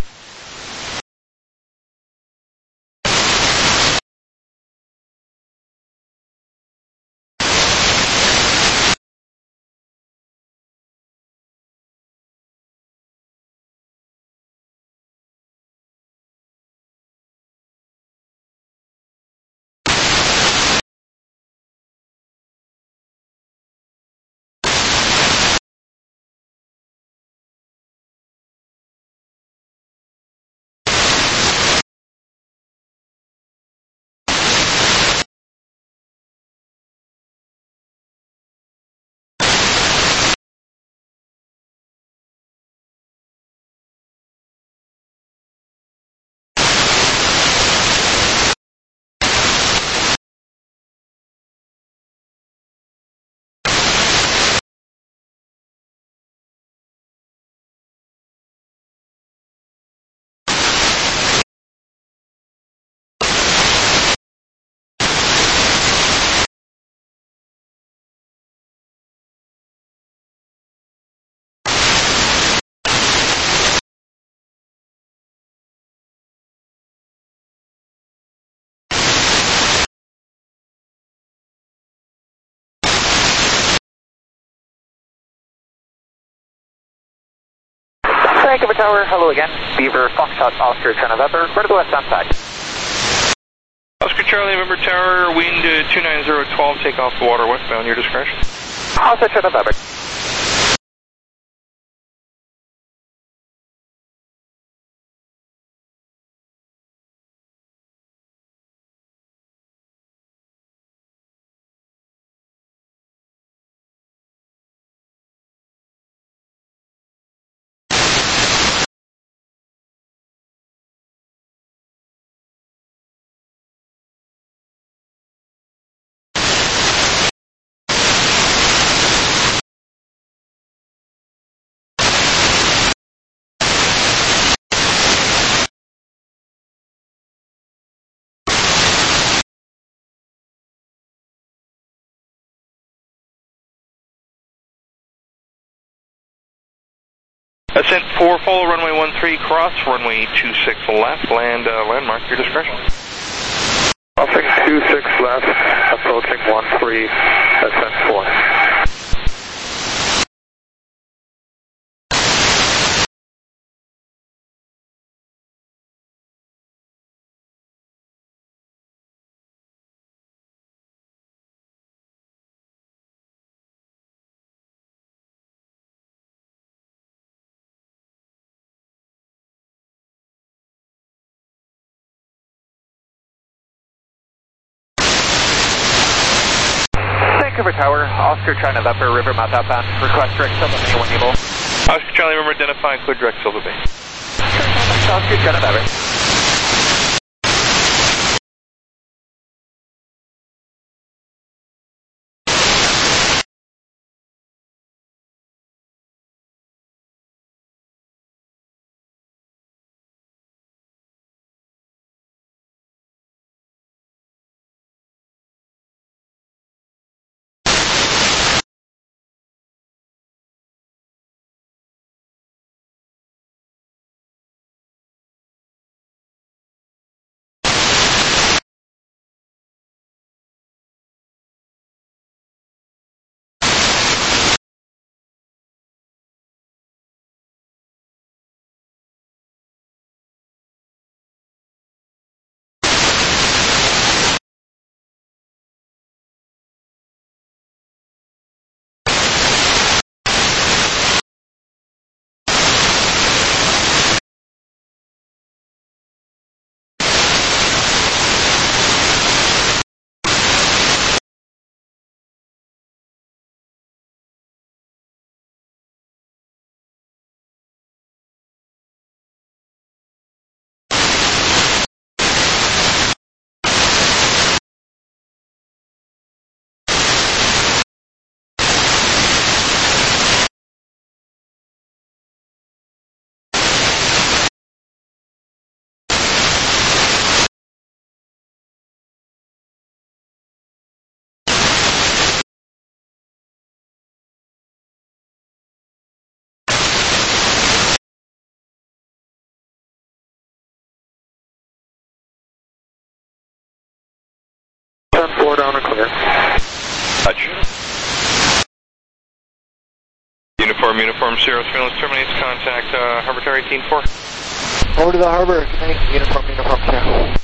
Vancouver Tower, hello again. Beaver, Foxtrot, Oscar, China November, vertical westbound side. Oscar Charlie, November Tower, wind 29012, take off the water westbound, your discretion. Oscar, China November. Ascent 4, follow runway 13, cross runway 26 left, land landmark, your discretion. Crossing 26 left, approaching 13, ascent 4. Vancouver Tower, Oscar, China November, Rivermouth outbound, request direct Silva Bay when able. Oscar Charlie, remember identifying clear direct Silva Bay. Oscar, China November. Ascent 4 down and clear. Touch. Uniform, Sierra surveillance terminates, contact Harbor Tower 18-4. Over to the harbor, uniform, Sierra.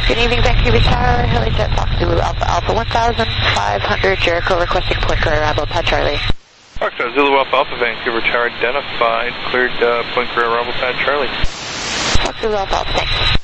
Good evening, Vancouver Tower, Helijet Fox Zulu Alpha Alpha 1500, Jericho requesting Point Grey arrival, Pat Charlie. Fox Zulu Alpha Alpha, Vancouver Tower identified, cleared Point Grey arrival, Pat Charlie. Fox Zulu Alpha Alpha, thanks.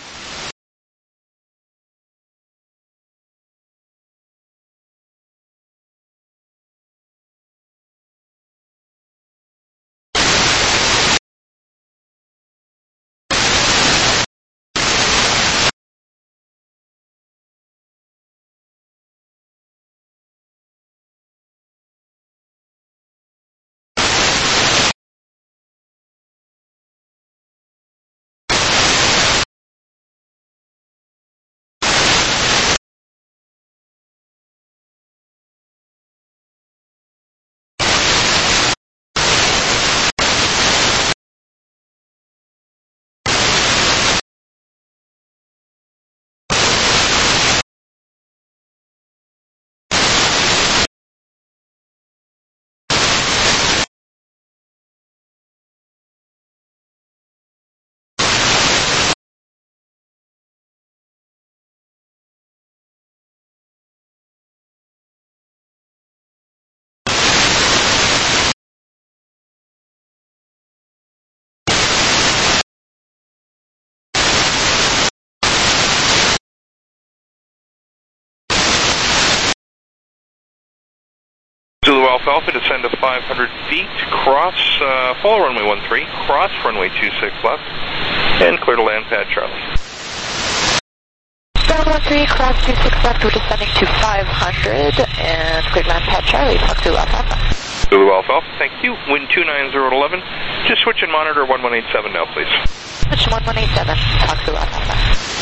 Zulu Alpha Alpha, descend to 500 feet, cross, follow runway 13, cross runway 26 left, and clear to land, Pat Charlie. Runway 13, cross 26 left, we're descending to 500, and clear to land, Pat Charlie, Fox Zulu Alpha Alpha. Zulu Alpha Alpha, thank you, wind 29011, just switch and monitor 1187 now, please. Switch 1187, Fox Zulu Alpha Alpha.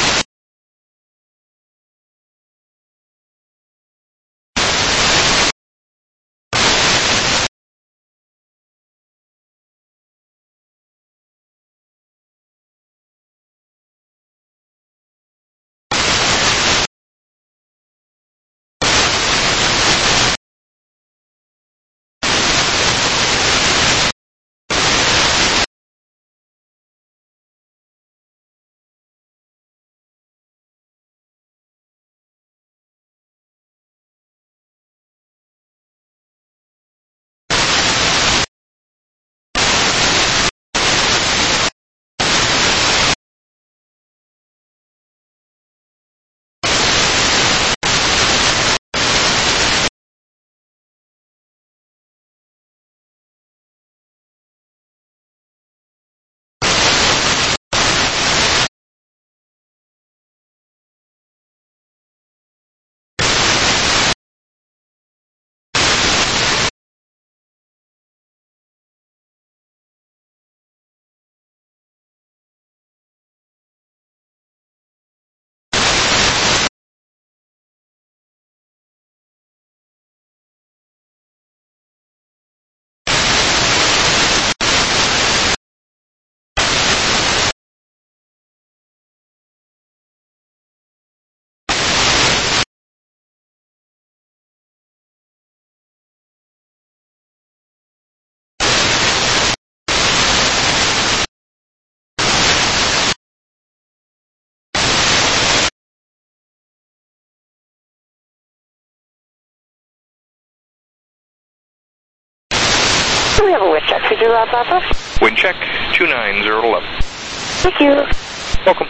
We have a wind check for Zulu Alpha Alpha. Wind check 29011. Thank you. Welcome.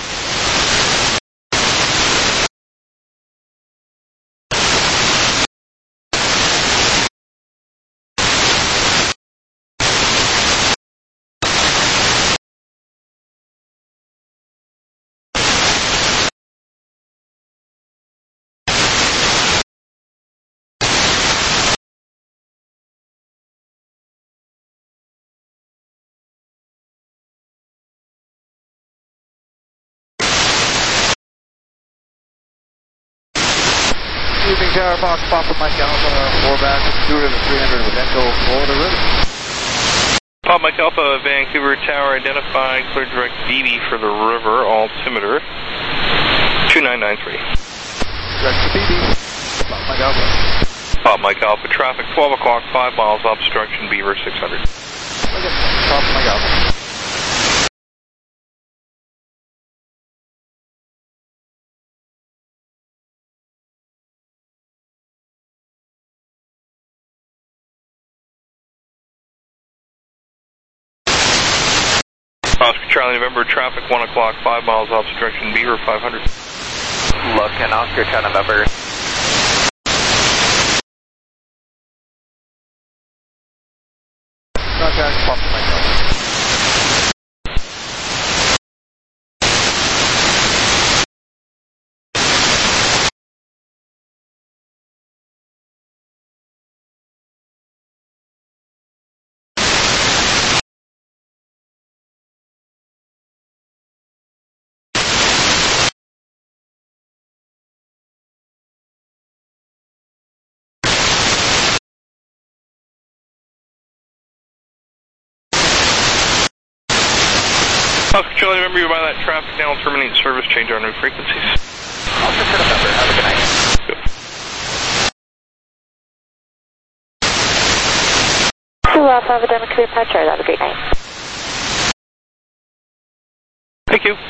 Evening Tower, Fox Papa Mike Alpha, 4 back, 2 River 300 with Echo for the river. Pop Mike Alpha, Vancouver Tower identified, clear direct DB for the river, altimeter 2993. Direct to BB, Pop Mike Alpha. Pop Mike Alpha, traffic 12 o'clock, 5 miles obstruction, Beaver 600. Okay, Pop Mike Alpha. Oscar Charlie November, traffic 1 o'clock, 5 miles opposite direction, Beaver 500. Looking Oscar Charlie November. Contact, Papa Mike Alpha. Oscar Charlie November, you're by that traffic now, terminate service, change on new frequencies. Oscar Charlie November, have a good night. Good. Have a Democratic departure. Have a great night. Thank you.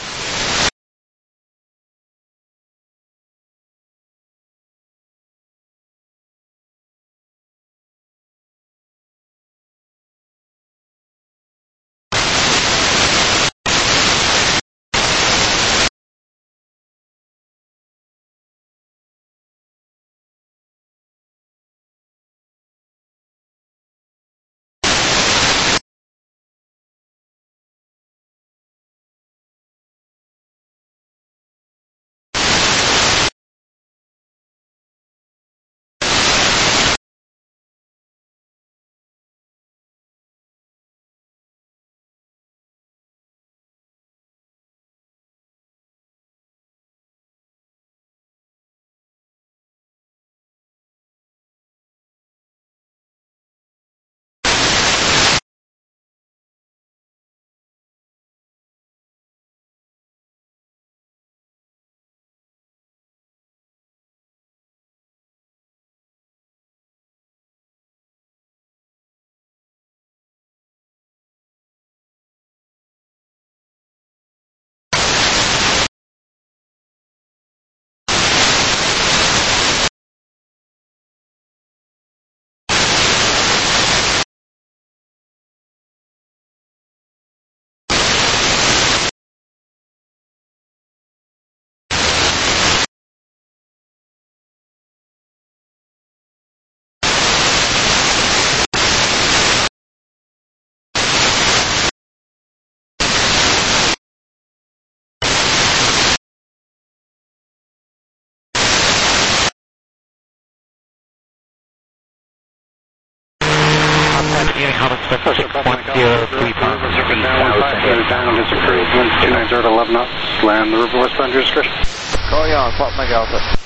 Land the river westbound your discretion. Calling on, Papa Mike Alpha.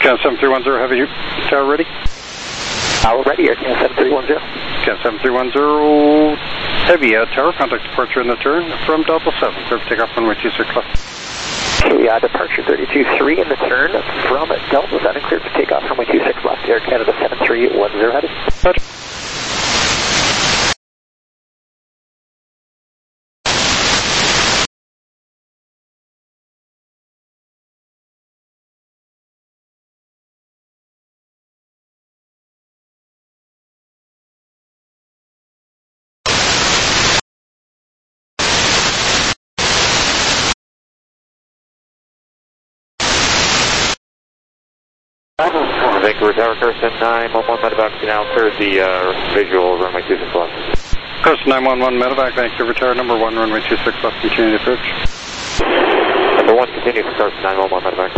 Can 7310 Heavy Tower ready? We're ready, Air Can 7310. Can 7310 Heavy Tower, contact departure in the turn from Delta 7. Clear for takeoff runway 26 left. Okay, departure 32-3 in the turn from Delta 7. Clear for takeoff runway 26 left. Air Canada 7310 headed. Roger. Vancouver Tower, Carson 911 medevac now cleared the visual runway 26 left. Carson 911 medevac, Vancouver Tower, number 1, runway 26 left, continue to approach. Number 1, continue for Carson 911 medevac.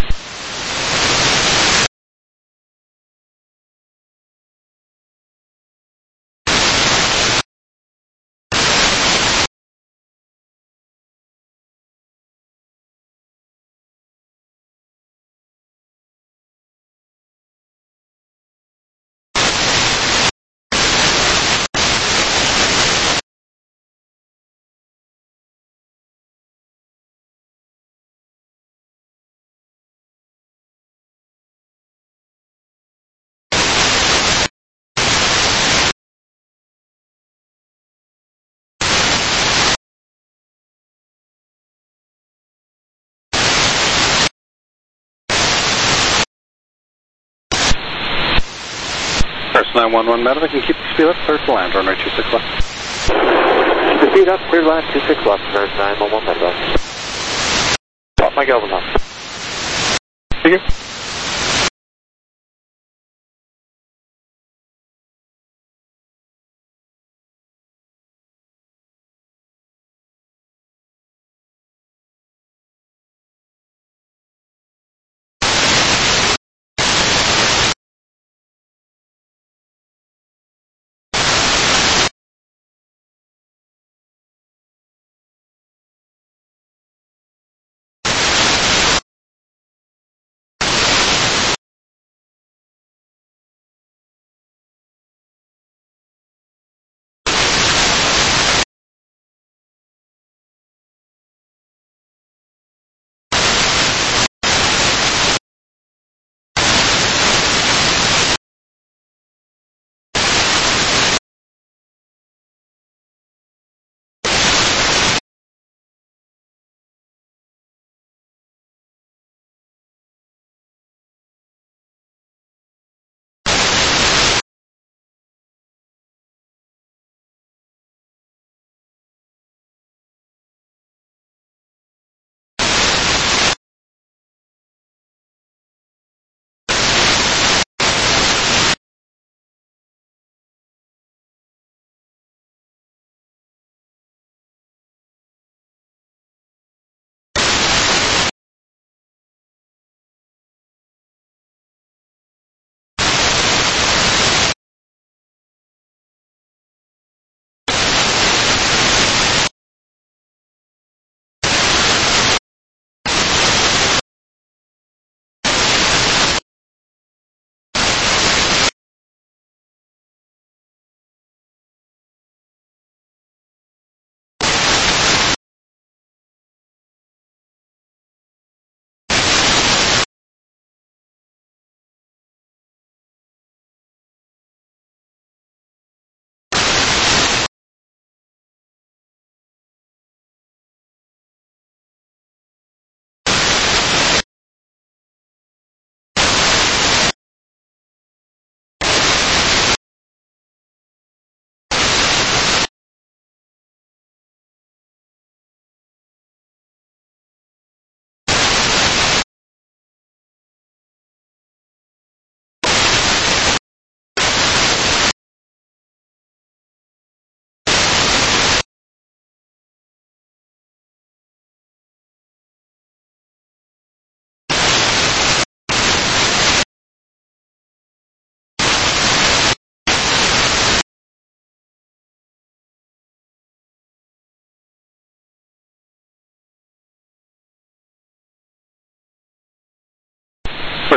Carson 911 medevac, can keep the speed up, clear to land, runway 26 left. Keep the speed up, clear to land 26 left, Carson 911 medevac. Pop my Galvin off. Thank you.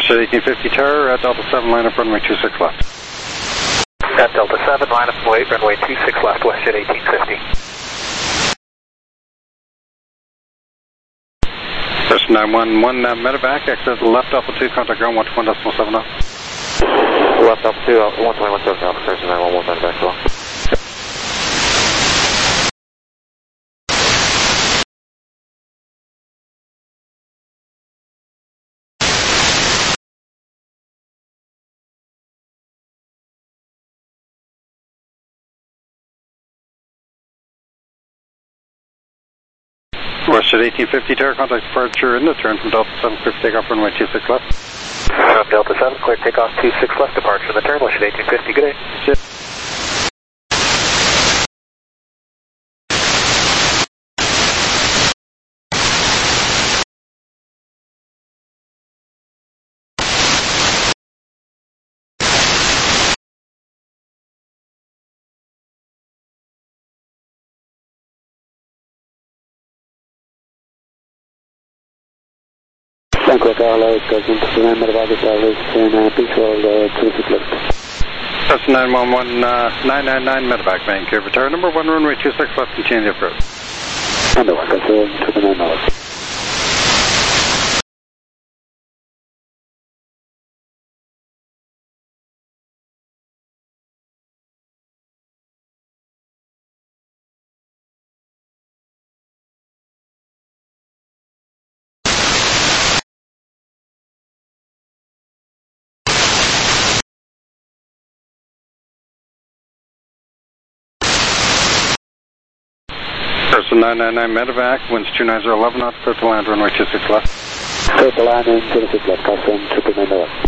WestJet 1850 Tower at Delta 7, line up runway 26 left. At Delta 7, line up and wait, runway 26 left, WestJet 1850. There's 911 medevac, exit left Alpha 2, contact ground 121.7 up. Left Alpha 2, 121.7 up, there's 911 medevac as well. WestJet 1850 Tower, contact departure in the turn from Delta 7, clear for takeoff runway 26 left. Delta 7, clear takeoff 26 left, departure in the turn, WestJet 1850, good day. Franco Carlo, present, remember about the service in Peaceful, 26 left. That's 911, 999 medevac, Vancouver Tower, number 1, runway 26 left, continue the approach. Underwood, that's 299 hours. Person 999 medevac, winds 29011 knots, clear to land, runway 26 left. Clear to land in 26 left, custom 299 hours.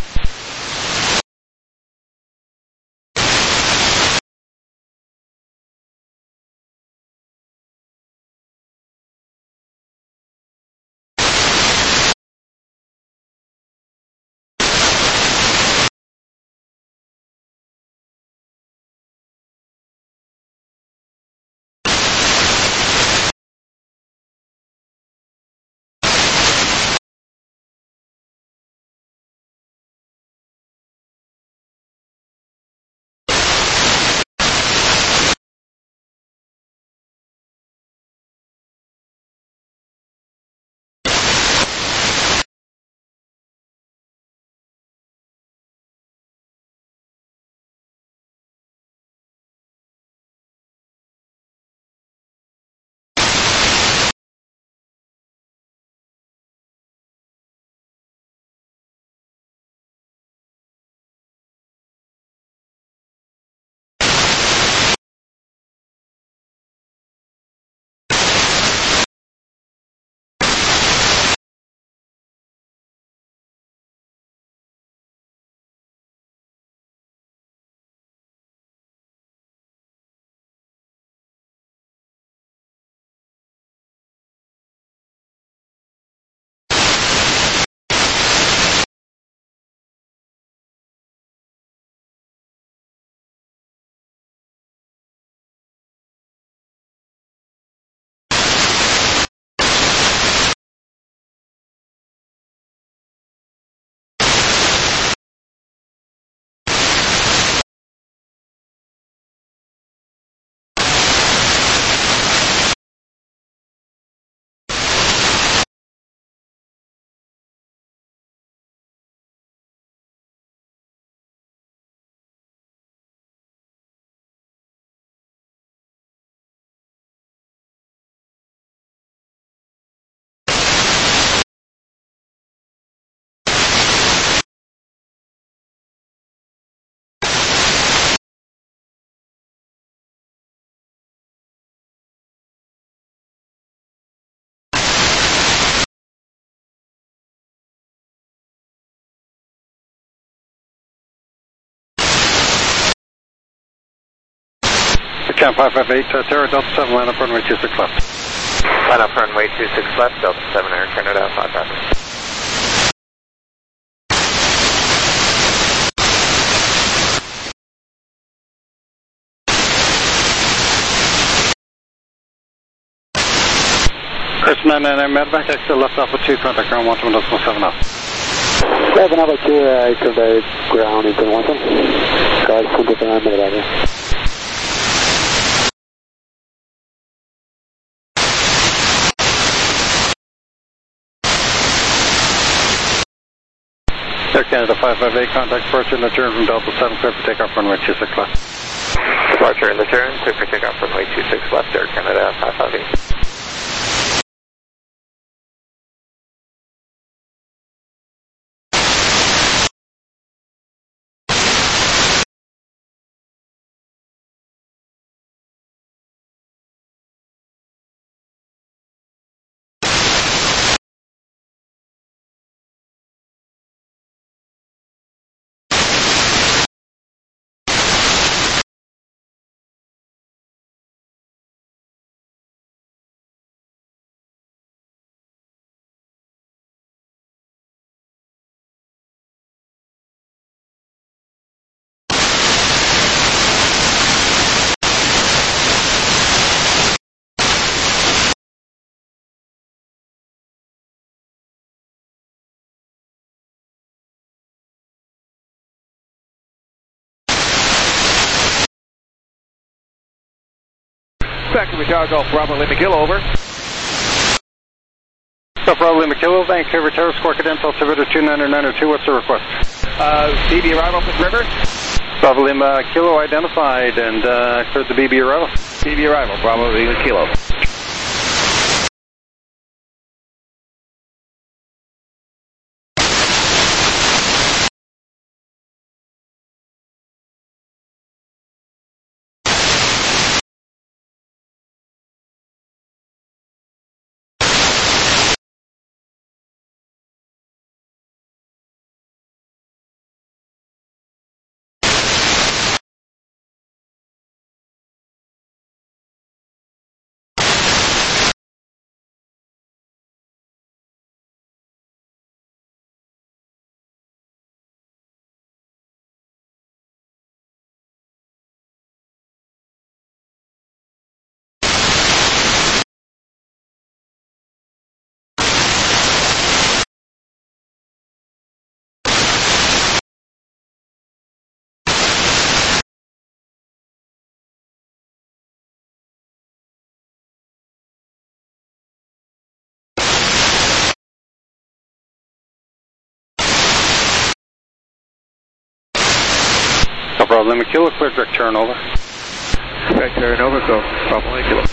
Cam 558, Terra Delta 7, line up runway 26 left. Line up runway 26 left, Delta 7 Air Canada, 5 passengers. Chris 999 medevac, exit left Alpha 2, contact ground 121.7 up. 7 over 2, I turned the ground into 1. Guys, 29 minutes out here. Air Canada 558, contact departure in the turn from Delta 7, clear for takeoff runway 26 left. Departure in the turn, clear for takeoff runway 26 left, Air Canada 558. Back to Tower Golf, Bravo Lima Kilo, over. Bravo Lima Kilo, Vancouver Tower, Squawk Cadence, altimeter 29902, what's the request? BB arrival from River. Bravo Lima Kilo identified and cleared the BB arrival. BB arrival, Bravo Lima Kilo. Bravo Lima Kilo, cleared direct turn, over. Direct turn, over, go. Bravo Lima Kilo.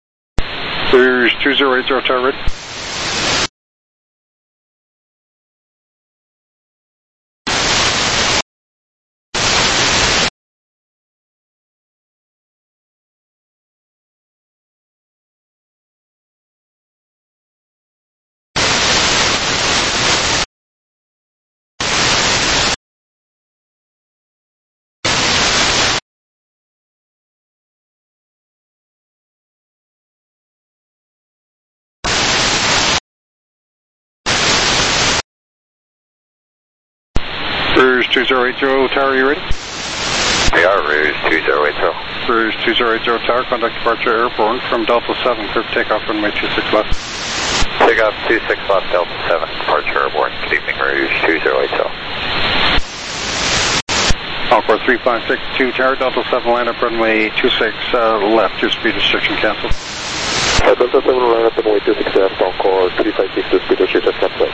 There's 2080 tower ready. 2080 Tower, are you ready? We are Rouge 2080. Rouge 2080 Tower, contact departure airborne from Delta 7, clear for takeoff runway 26 left. Takeoff 26 left, Delta 7, departure airborne. Good evening, Rouge 2080. Encore 3562 Tower, Delta 7, line up runway 26 left, your speed restriction canceled. Delta 7, line up runway 26 left, Encore 3562, speed restriction canceled.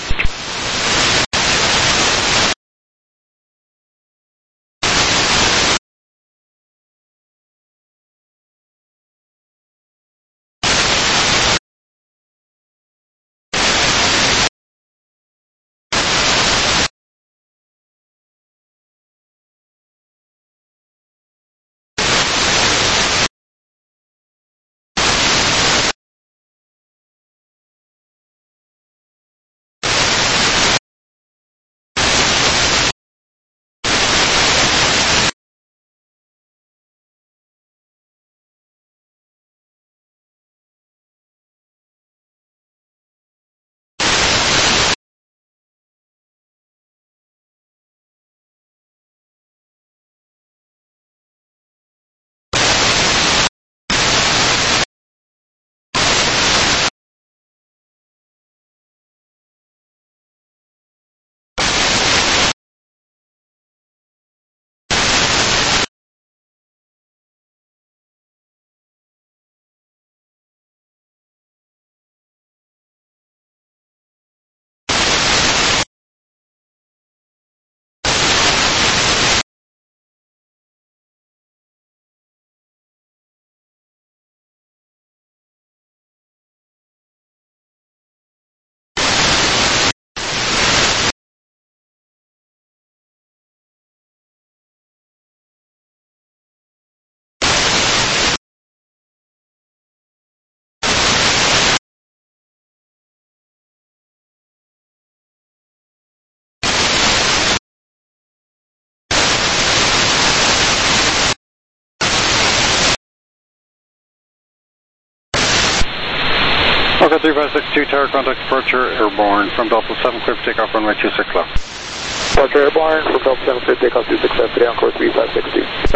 Okay, 3562 Tower, contact departure airborne from Delta 7, clear for takeoff runway 26 left. Departure airborne from Delta 7, clear takeoff 26 left, today Encore 3562.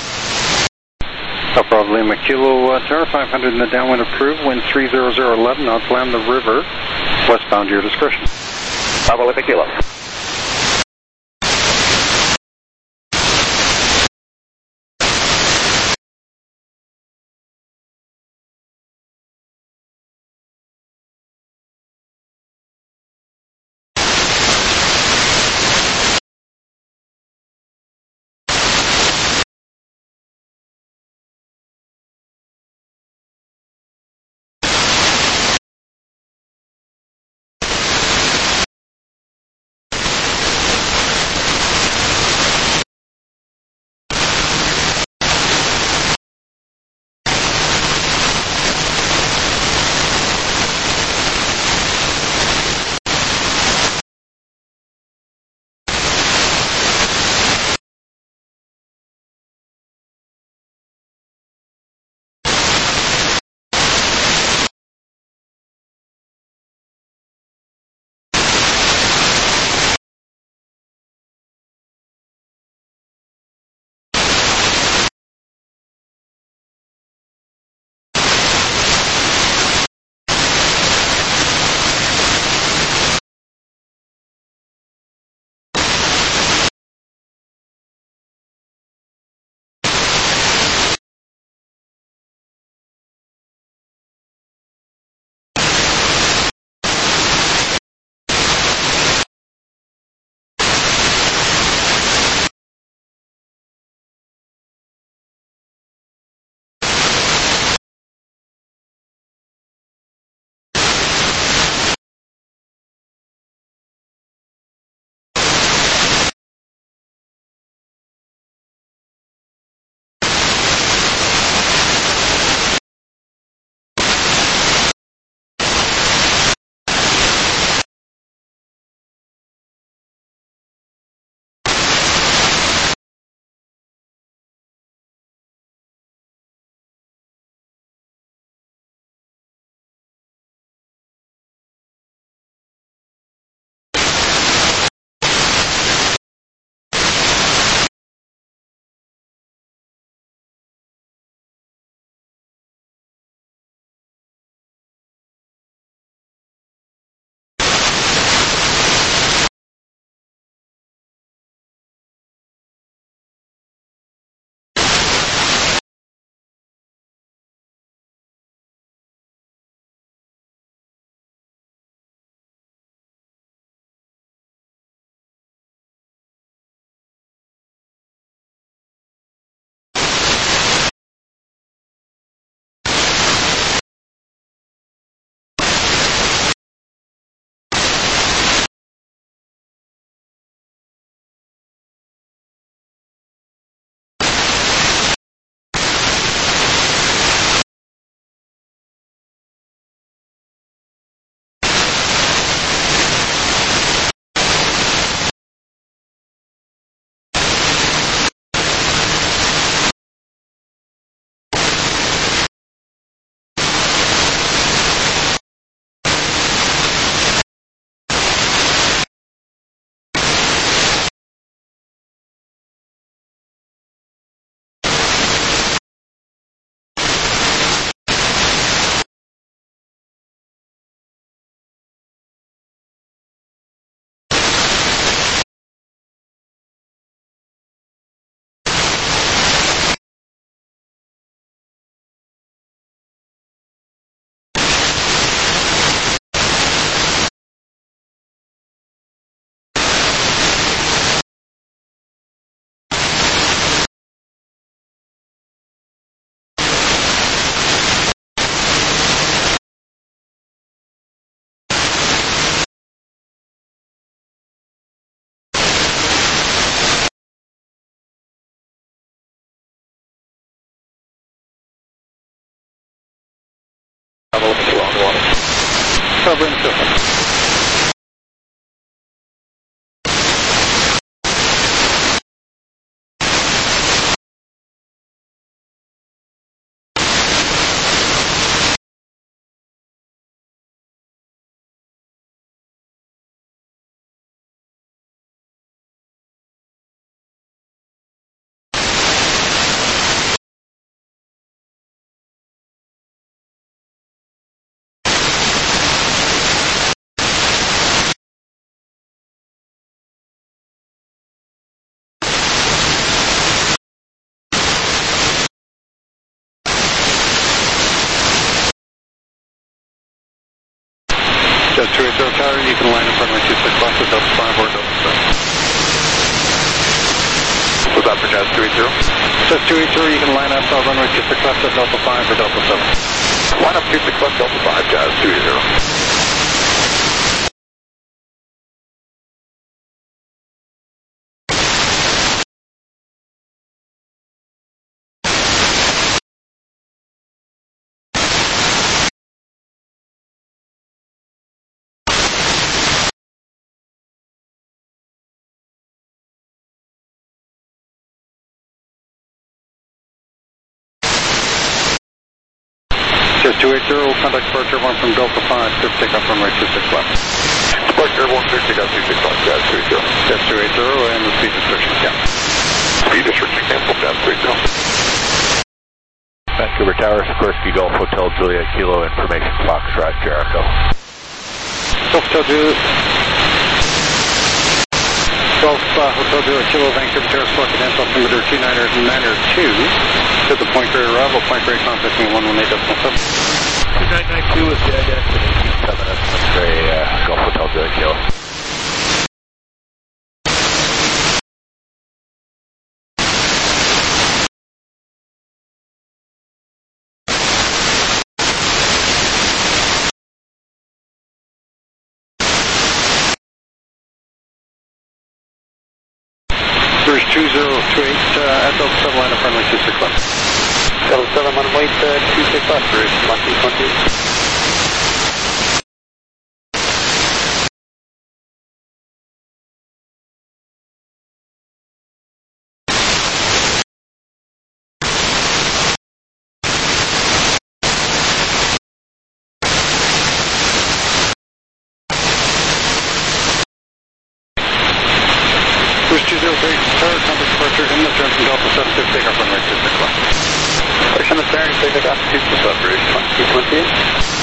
Bravo Lima Kilo Tower, 500 in the downwind approved, wind 30011 knots, land the river, westbound to your discretion. Bravo Lima Kilo. Hotel Tower, you can line up runway 26 left at Delta 5 or Delta 7. What's up for Jazz 280? Jazz 280, you can line up runway 26 left at Delta 5 or Delta 7. Line up 26 left, Delta 5, Jazz 280. Jazz 280, contact departure 1 from Delta 5, clear for takeoff runway 26 left. Departure 1, clear takeoff 26 left, Jazz 280. Jazz 280, and the speed restriction cancel. Speed restriction cancel, Jazz 280. Vancouver Tower, Sikorsky Golf Hotel Juliet Kilo, information Foxtrot Jericho. Golf Hotel Juliet. Golf Hotel Juliet Kilo, Vancouver Tower, Sparky Dance, altimeter 299er2. To the Point Grey arrival, Point Grey contacting 118.7. 2992 is the destination, 7 at Point Grey, Golf Hotel Juliet Kilo. There's 2028 at Delta 7 line up runway 26 left. Delta 7 on wait 26 left, Bruce, 120. Bruce 208, tower contact departure in the turn from Delta 7, clear for takeoff runway 26 left. Pushing the bearing, clear takeoff 26 left, Bruce, 220.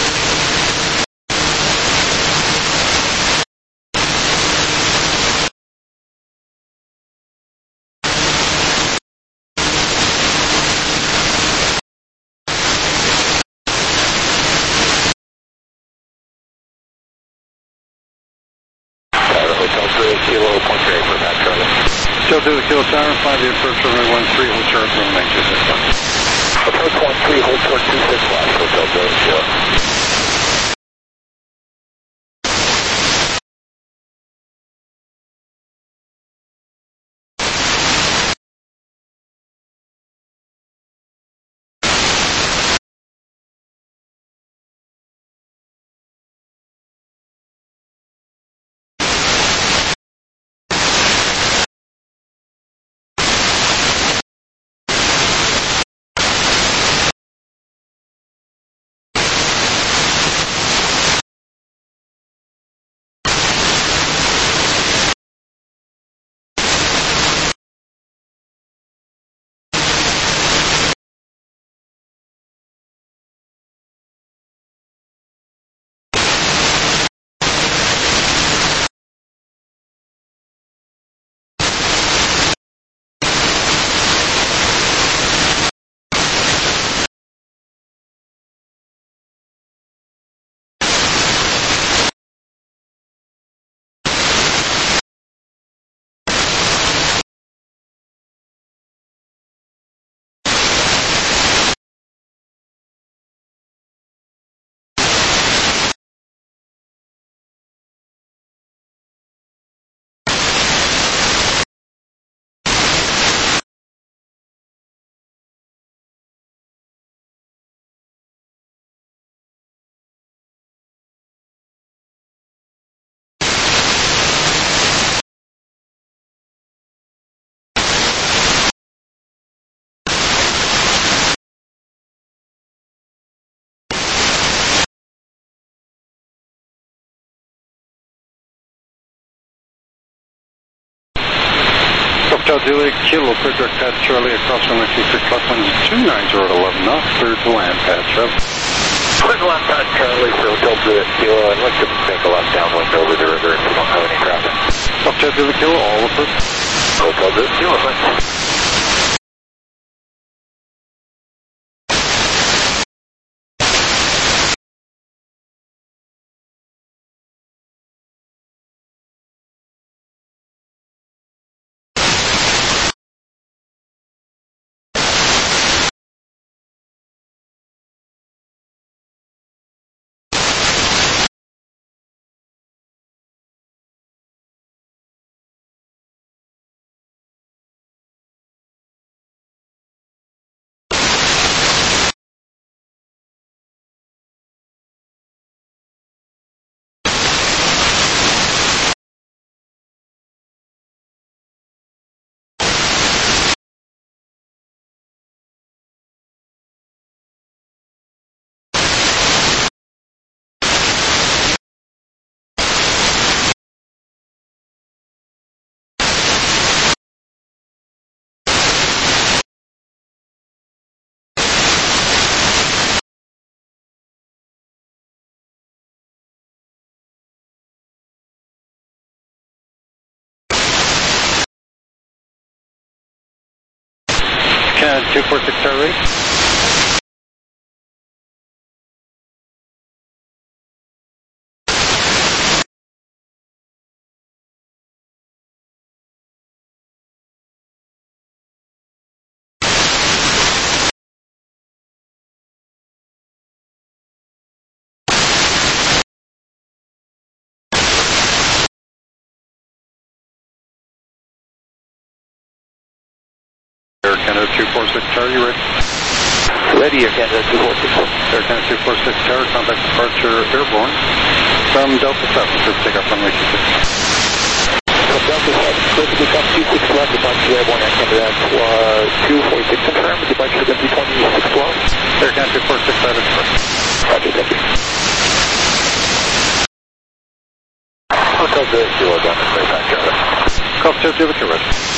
Kilo, Point Grey for Matt Charlie. Hotel Juliet Kilo Tower, 5 the approach runway 13, hold short runway 26 left. Approach 13, hold short 26 left, Hotel Juliet Kilo. Hotel Juliet Kilo, clear direct pad Charlie across runway 26 left, winds 290 at 11 knots, clear to land pad Charlie. Clear to land pad Charlie for Hotel Juliet Kilo, and let's make a left downwind over the river if we don't have any traffic. Hotel Juliet Kilo, all approved. Hotel Juliet Kilo, thanks. Canada 246 tower ready. Air Canada 246 tower, you ready? Ready, Air Canada 246. Air Canada 246 tower, contact departure airborne from Delta 7, to take off runway 26. From Delta 7, clear to become 26 left, departure airborne, Air Canada 246 confirmed, departure going to be 2612. Air Canada 246 out of departure. Roger, thank you. Hotel 0, down to Clearpath, Canada. Golf 002, ready.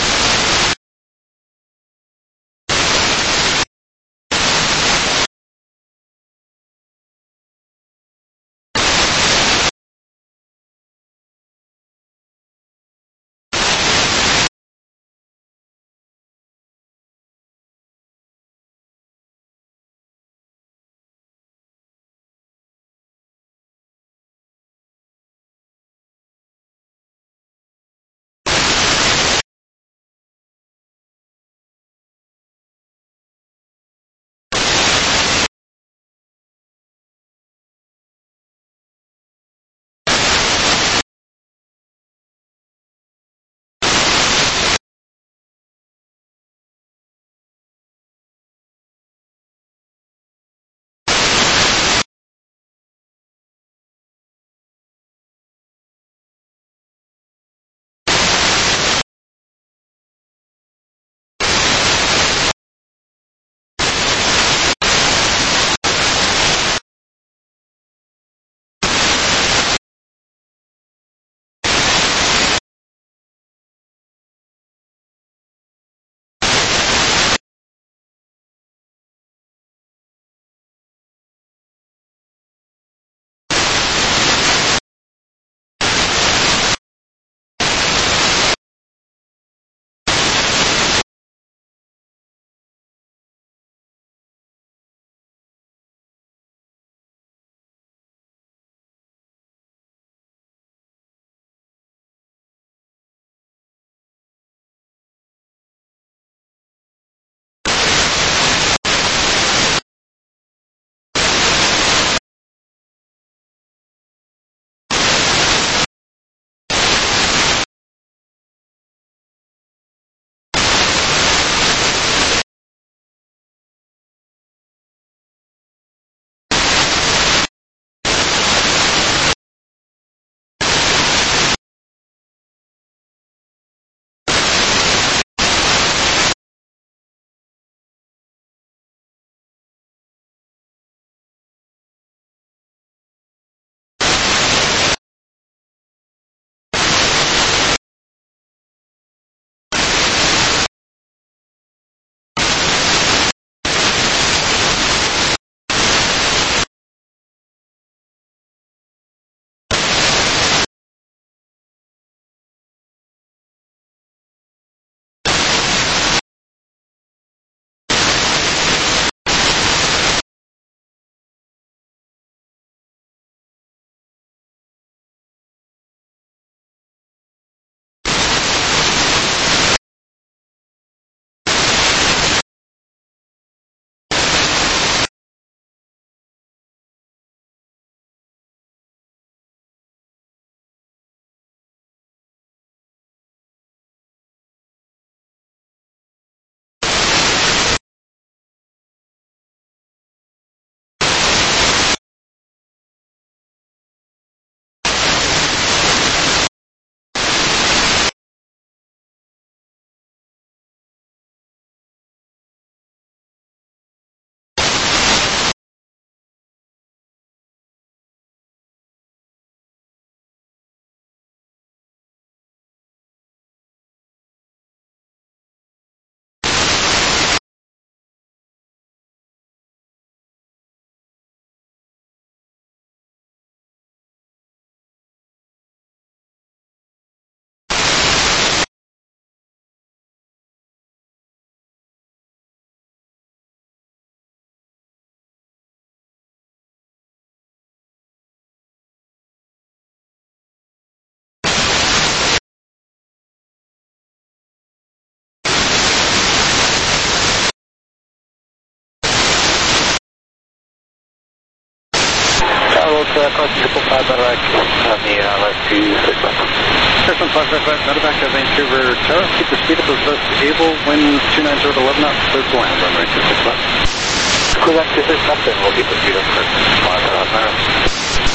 cross 555 medevac on the left 26 left. Person 555 medevac at Vancouver Tower. Keep the speed up as best able. Wind 290 to 11 knots. Clear to land. Runway 26 left. Clear left 26 left, and we'll keep the speed up for 5 minutes.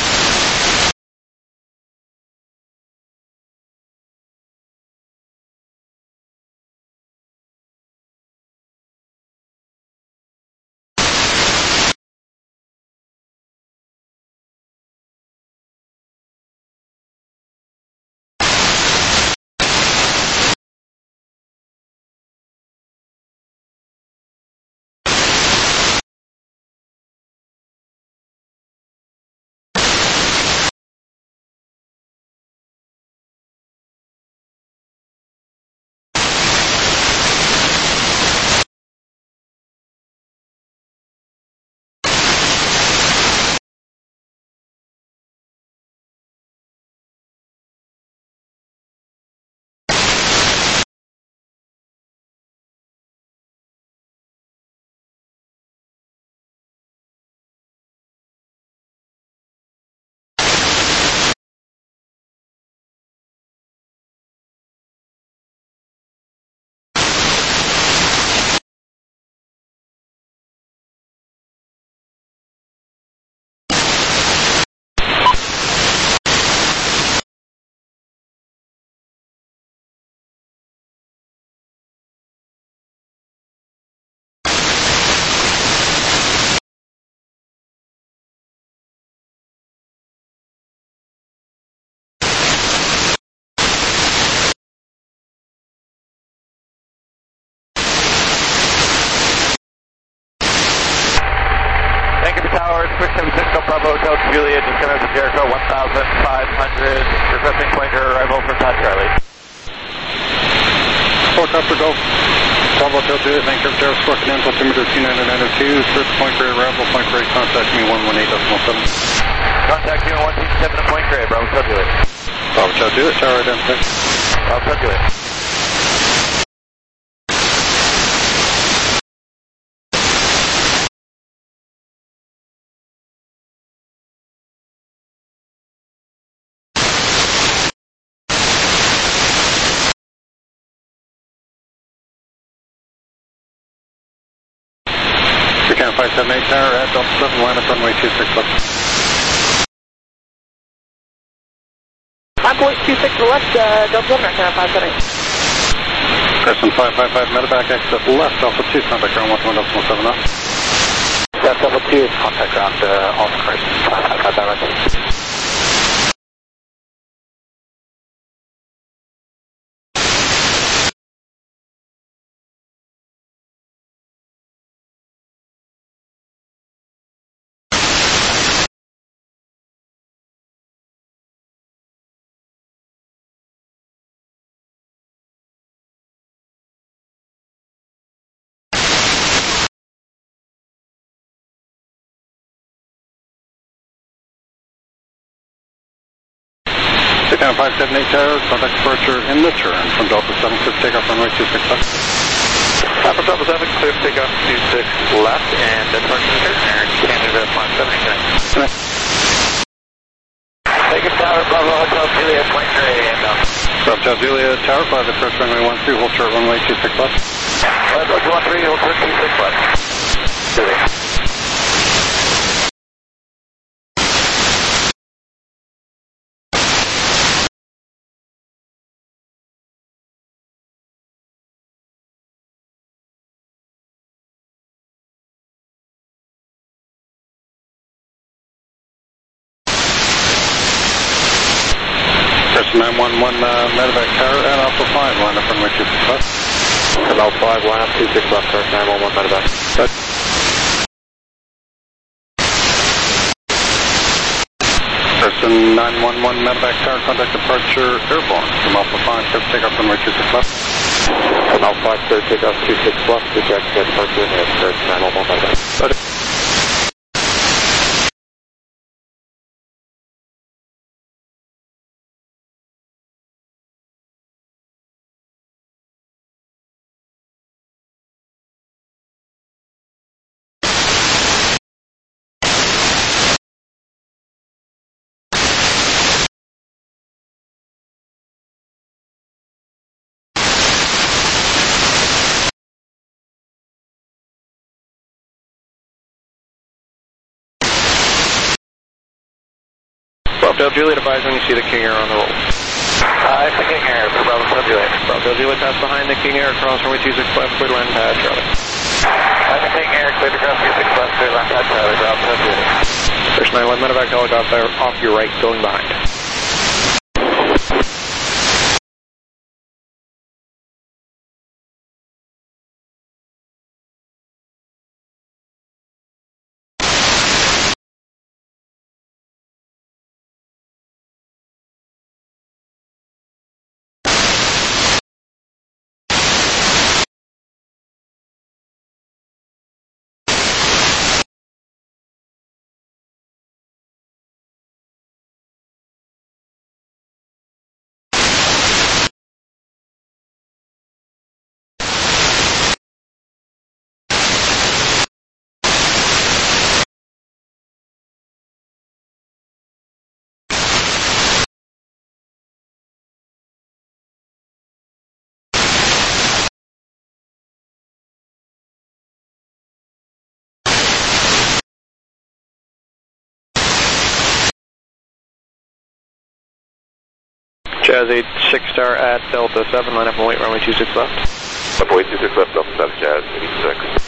Hotel Juliet, just coming out to Jericho, 1,500, requesting pointer arrival for Todd Charlie. Helicopter Golf, Bravo Hotel Juliet, Vancouver Tower, Squawk and altimeter 29902, search Point Grey arrival, Point Grey, contact me 118.7. Contact you on 127 at Point Grey, Bravo Hotel Juliet. Bravo Hotel Juliet, tower identified. Bravo Hotel Juliet. Can 578 tower at Delta 7, line up runway 26 left. I'm point 26 to the left, Delta 7, can 578. Person 555 medevac, exit left, Alpha 2, contact ground 11.7 knots. Delta 2, contact ground, Alpha Christ, 555 direct. Down 578 tower, contact departure in the turn from Delta 7, clear takeoff runway 26 left. From Delta 7, clear takeoff 26 left, and departure in the turn, Canada 578. Take it tower, Bravo Hotel Juliet, Point Grey, and Bravo Hotel Juliet, tower 5, approach runway 13, hold short runway 26 left. Approach 13, hold short 26 left. Juliet. Person 911 medevac tower at Alpha 5, line up runway 26 left. From Alpha 5, line up 26 left, Person 911 medevac. Good. Person 911 medevac tower, contact departure airborne from Alpha 5, clear takeoff runway 26 left. From Alpha 5, clear takeoff 26 left, reject departure in the Person 911 medevac. Good. Hotel Juliet, advise when you see the King Air on the roll. It's the King Air for Bravo Hotel Juliet. Bravo Hotel Juliet, pass behind the King Air, cross runway 26 left, clear to land pad, Charlie. The King Air, clear to cross 26 left, clear to land pad, Charlie, Bravo Hotel Juliet. First 911 medevac helicopter off your right, going behind. Jazz 8, 6 star at Delta 7, line up and wait, runway 26 left. Up, wait, 26 left, Delta 7, Jazz 86.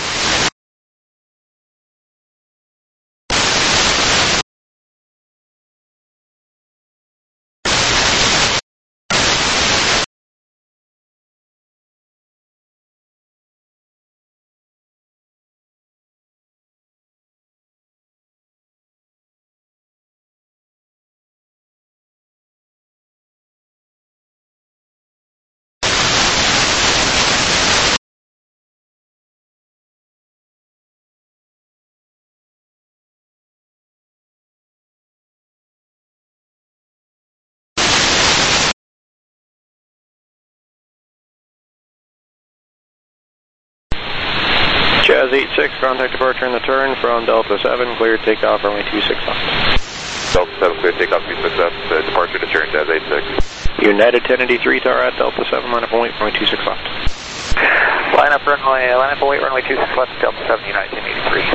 Jazz 8-6, contact departure in the turn from Delta 7, clear takeoff, runway 26 left. Delta 7, clear takeoff, 26 left, departure to turn, Jazz 8-6. United 1083 tower at Delta 7, line up and wait, runway 26 left. Line up and wait, runway 26 left, Delta 7, United 1083.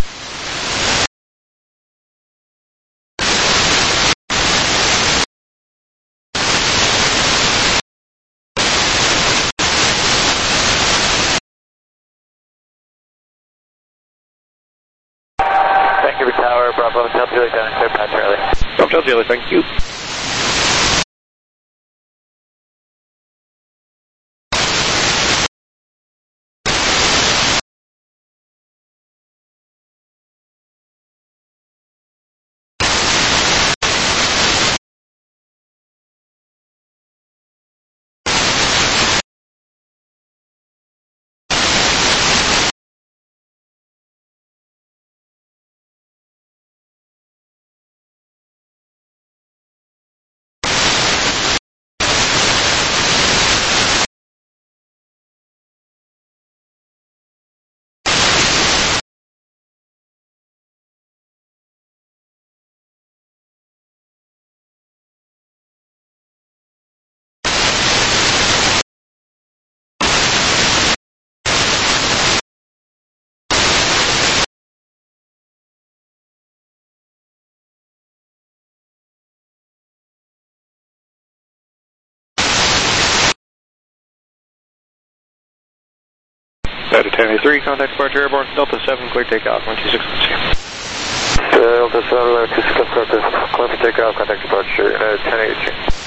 Vancouver Tower, Bravo Hotel Juliet, down and clear pad, Charlie. Bravo Hotel Juliet, thank you. Delta 1083, contact departure airborne, Delta 7, clear takeoff, 126 left. Delta 7, 26 left, clear for takeoff, contact departure, 1083.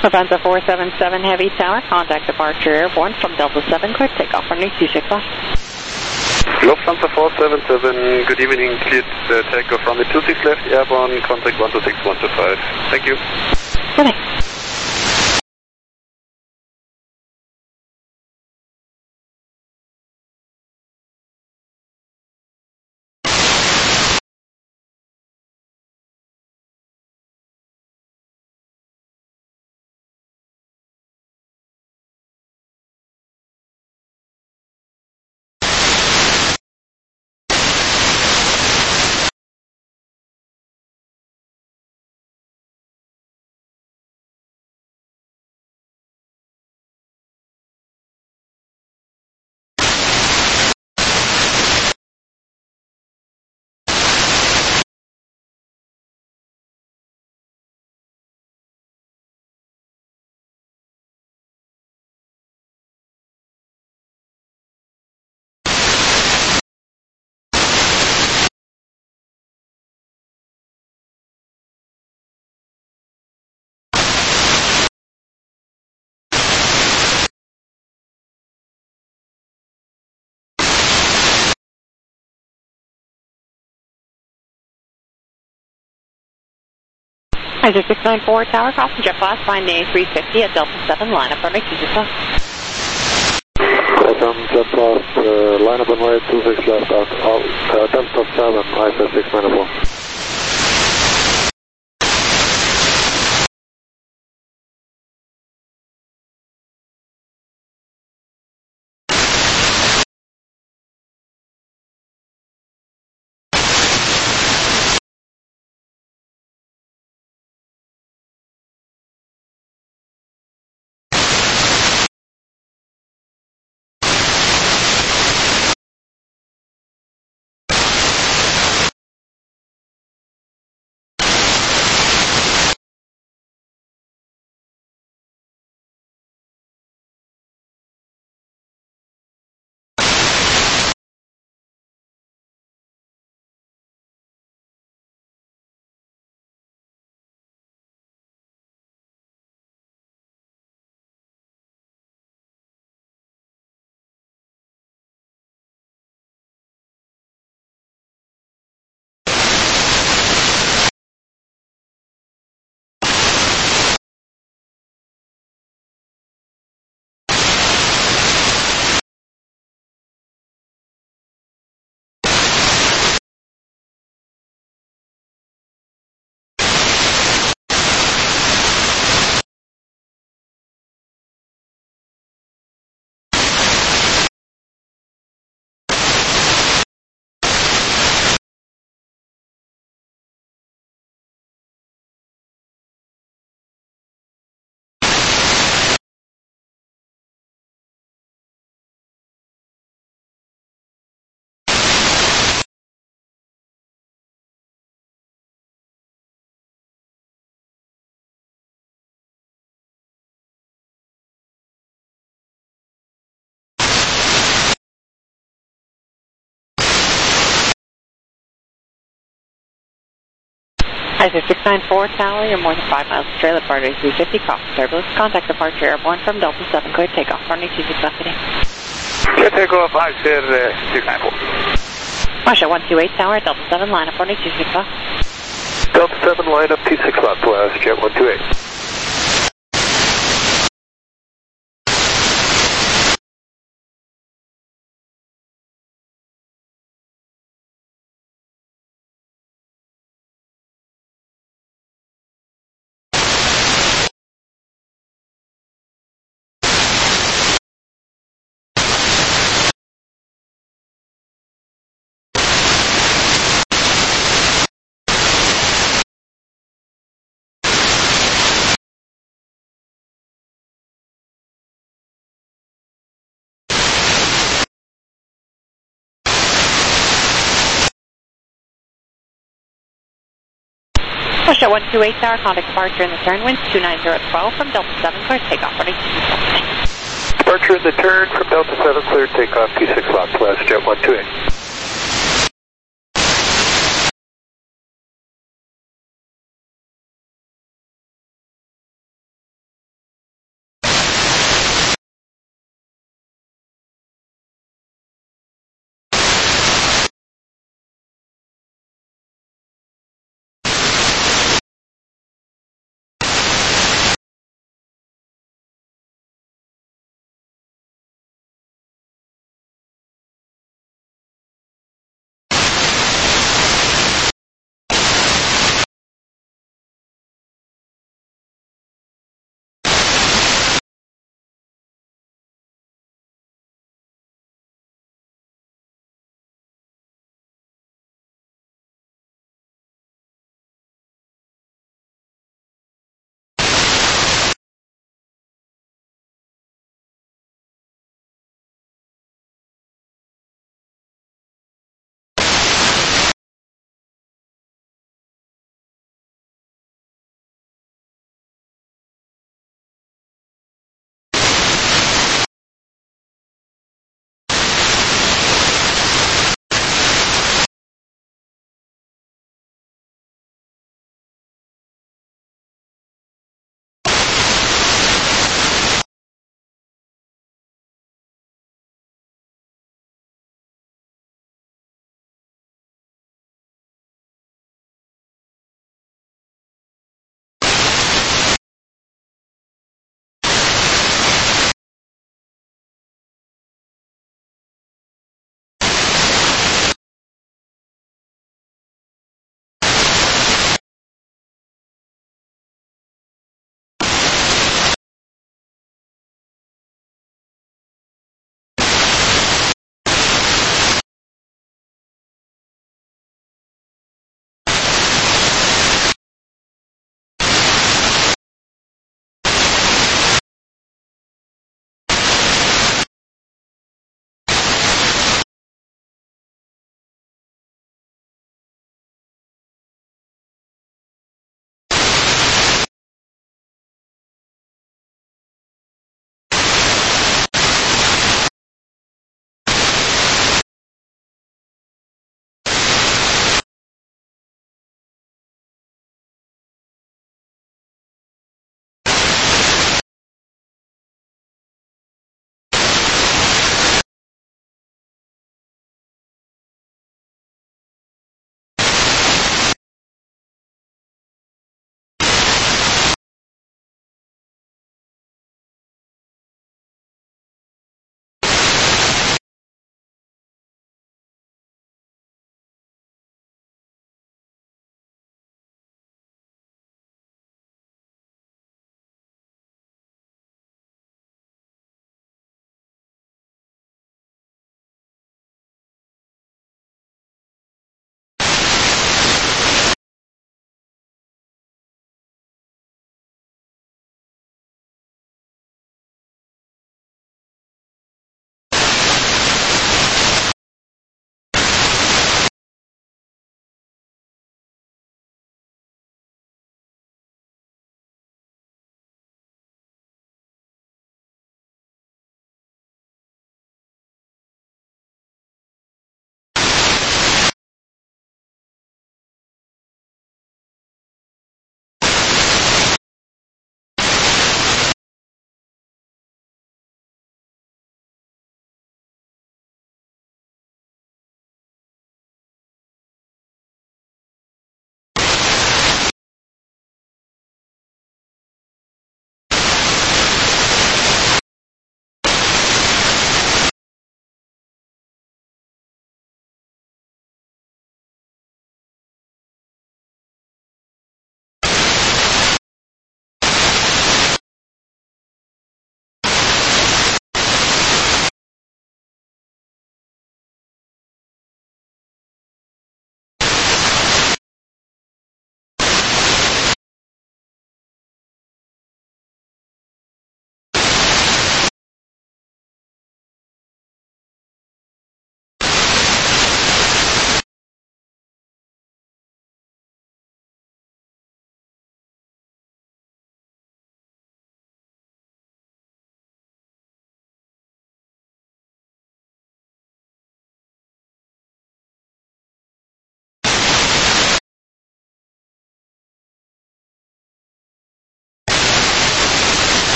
Lufthansa 477 Heavy Tower, contact departure airborne from Delta 7, cleared takeoff runway 26 left. Lufthansa 477, good evening, cleared takeoff runway 26 left, airborne, contact 126, 125. Thank you. Good night. Iser 694 Tower, crossing jet class, find the A350 at Delta 7, line up runway 26 left. Welcome, jet class, line up runway 26 left, Delta 7, Iser 694. Iser 694 Tower, you're more than 5 miles to trailer, departure 350, crossing turbulence, contact departure airborne from Delta 7, cleared takeoff, runway 26 left today. Clear takeoff, Iser 694. Russia 128 Tower, Delta 7, line up runway 26 left. Delta 7, line up 26 left, jet 128. Russia 128 Tower, contact departure in the turn, winds 290 at 12 from Delta 7, cleared takeoff, runway 26 left. Departure in the turn from Delta 7, cleared takeoff, 26 left, jet 128.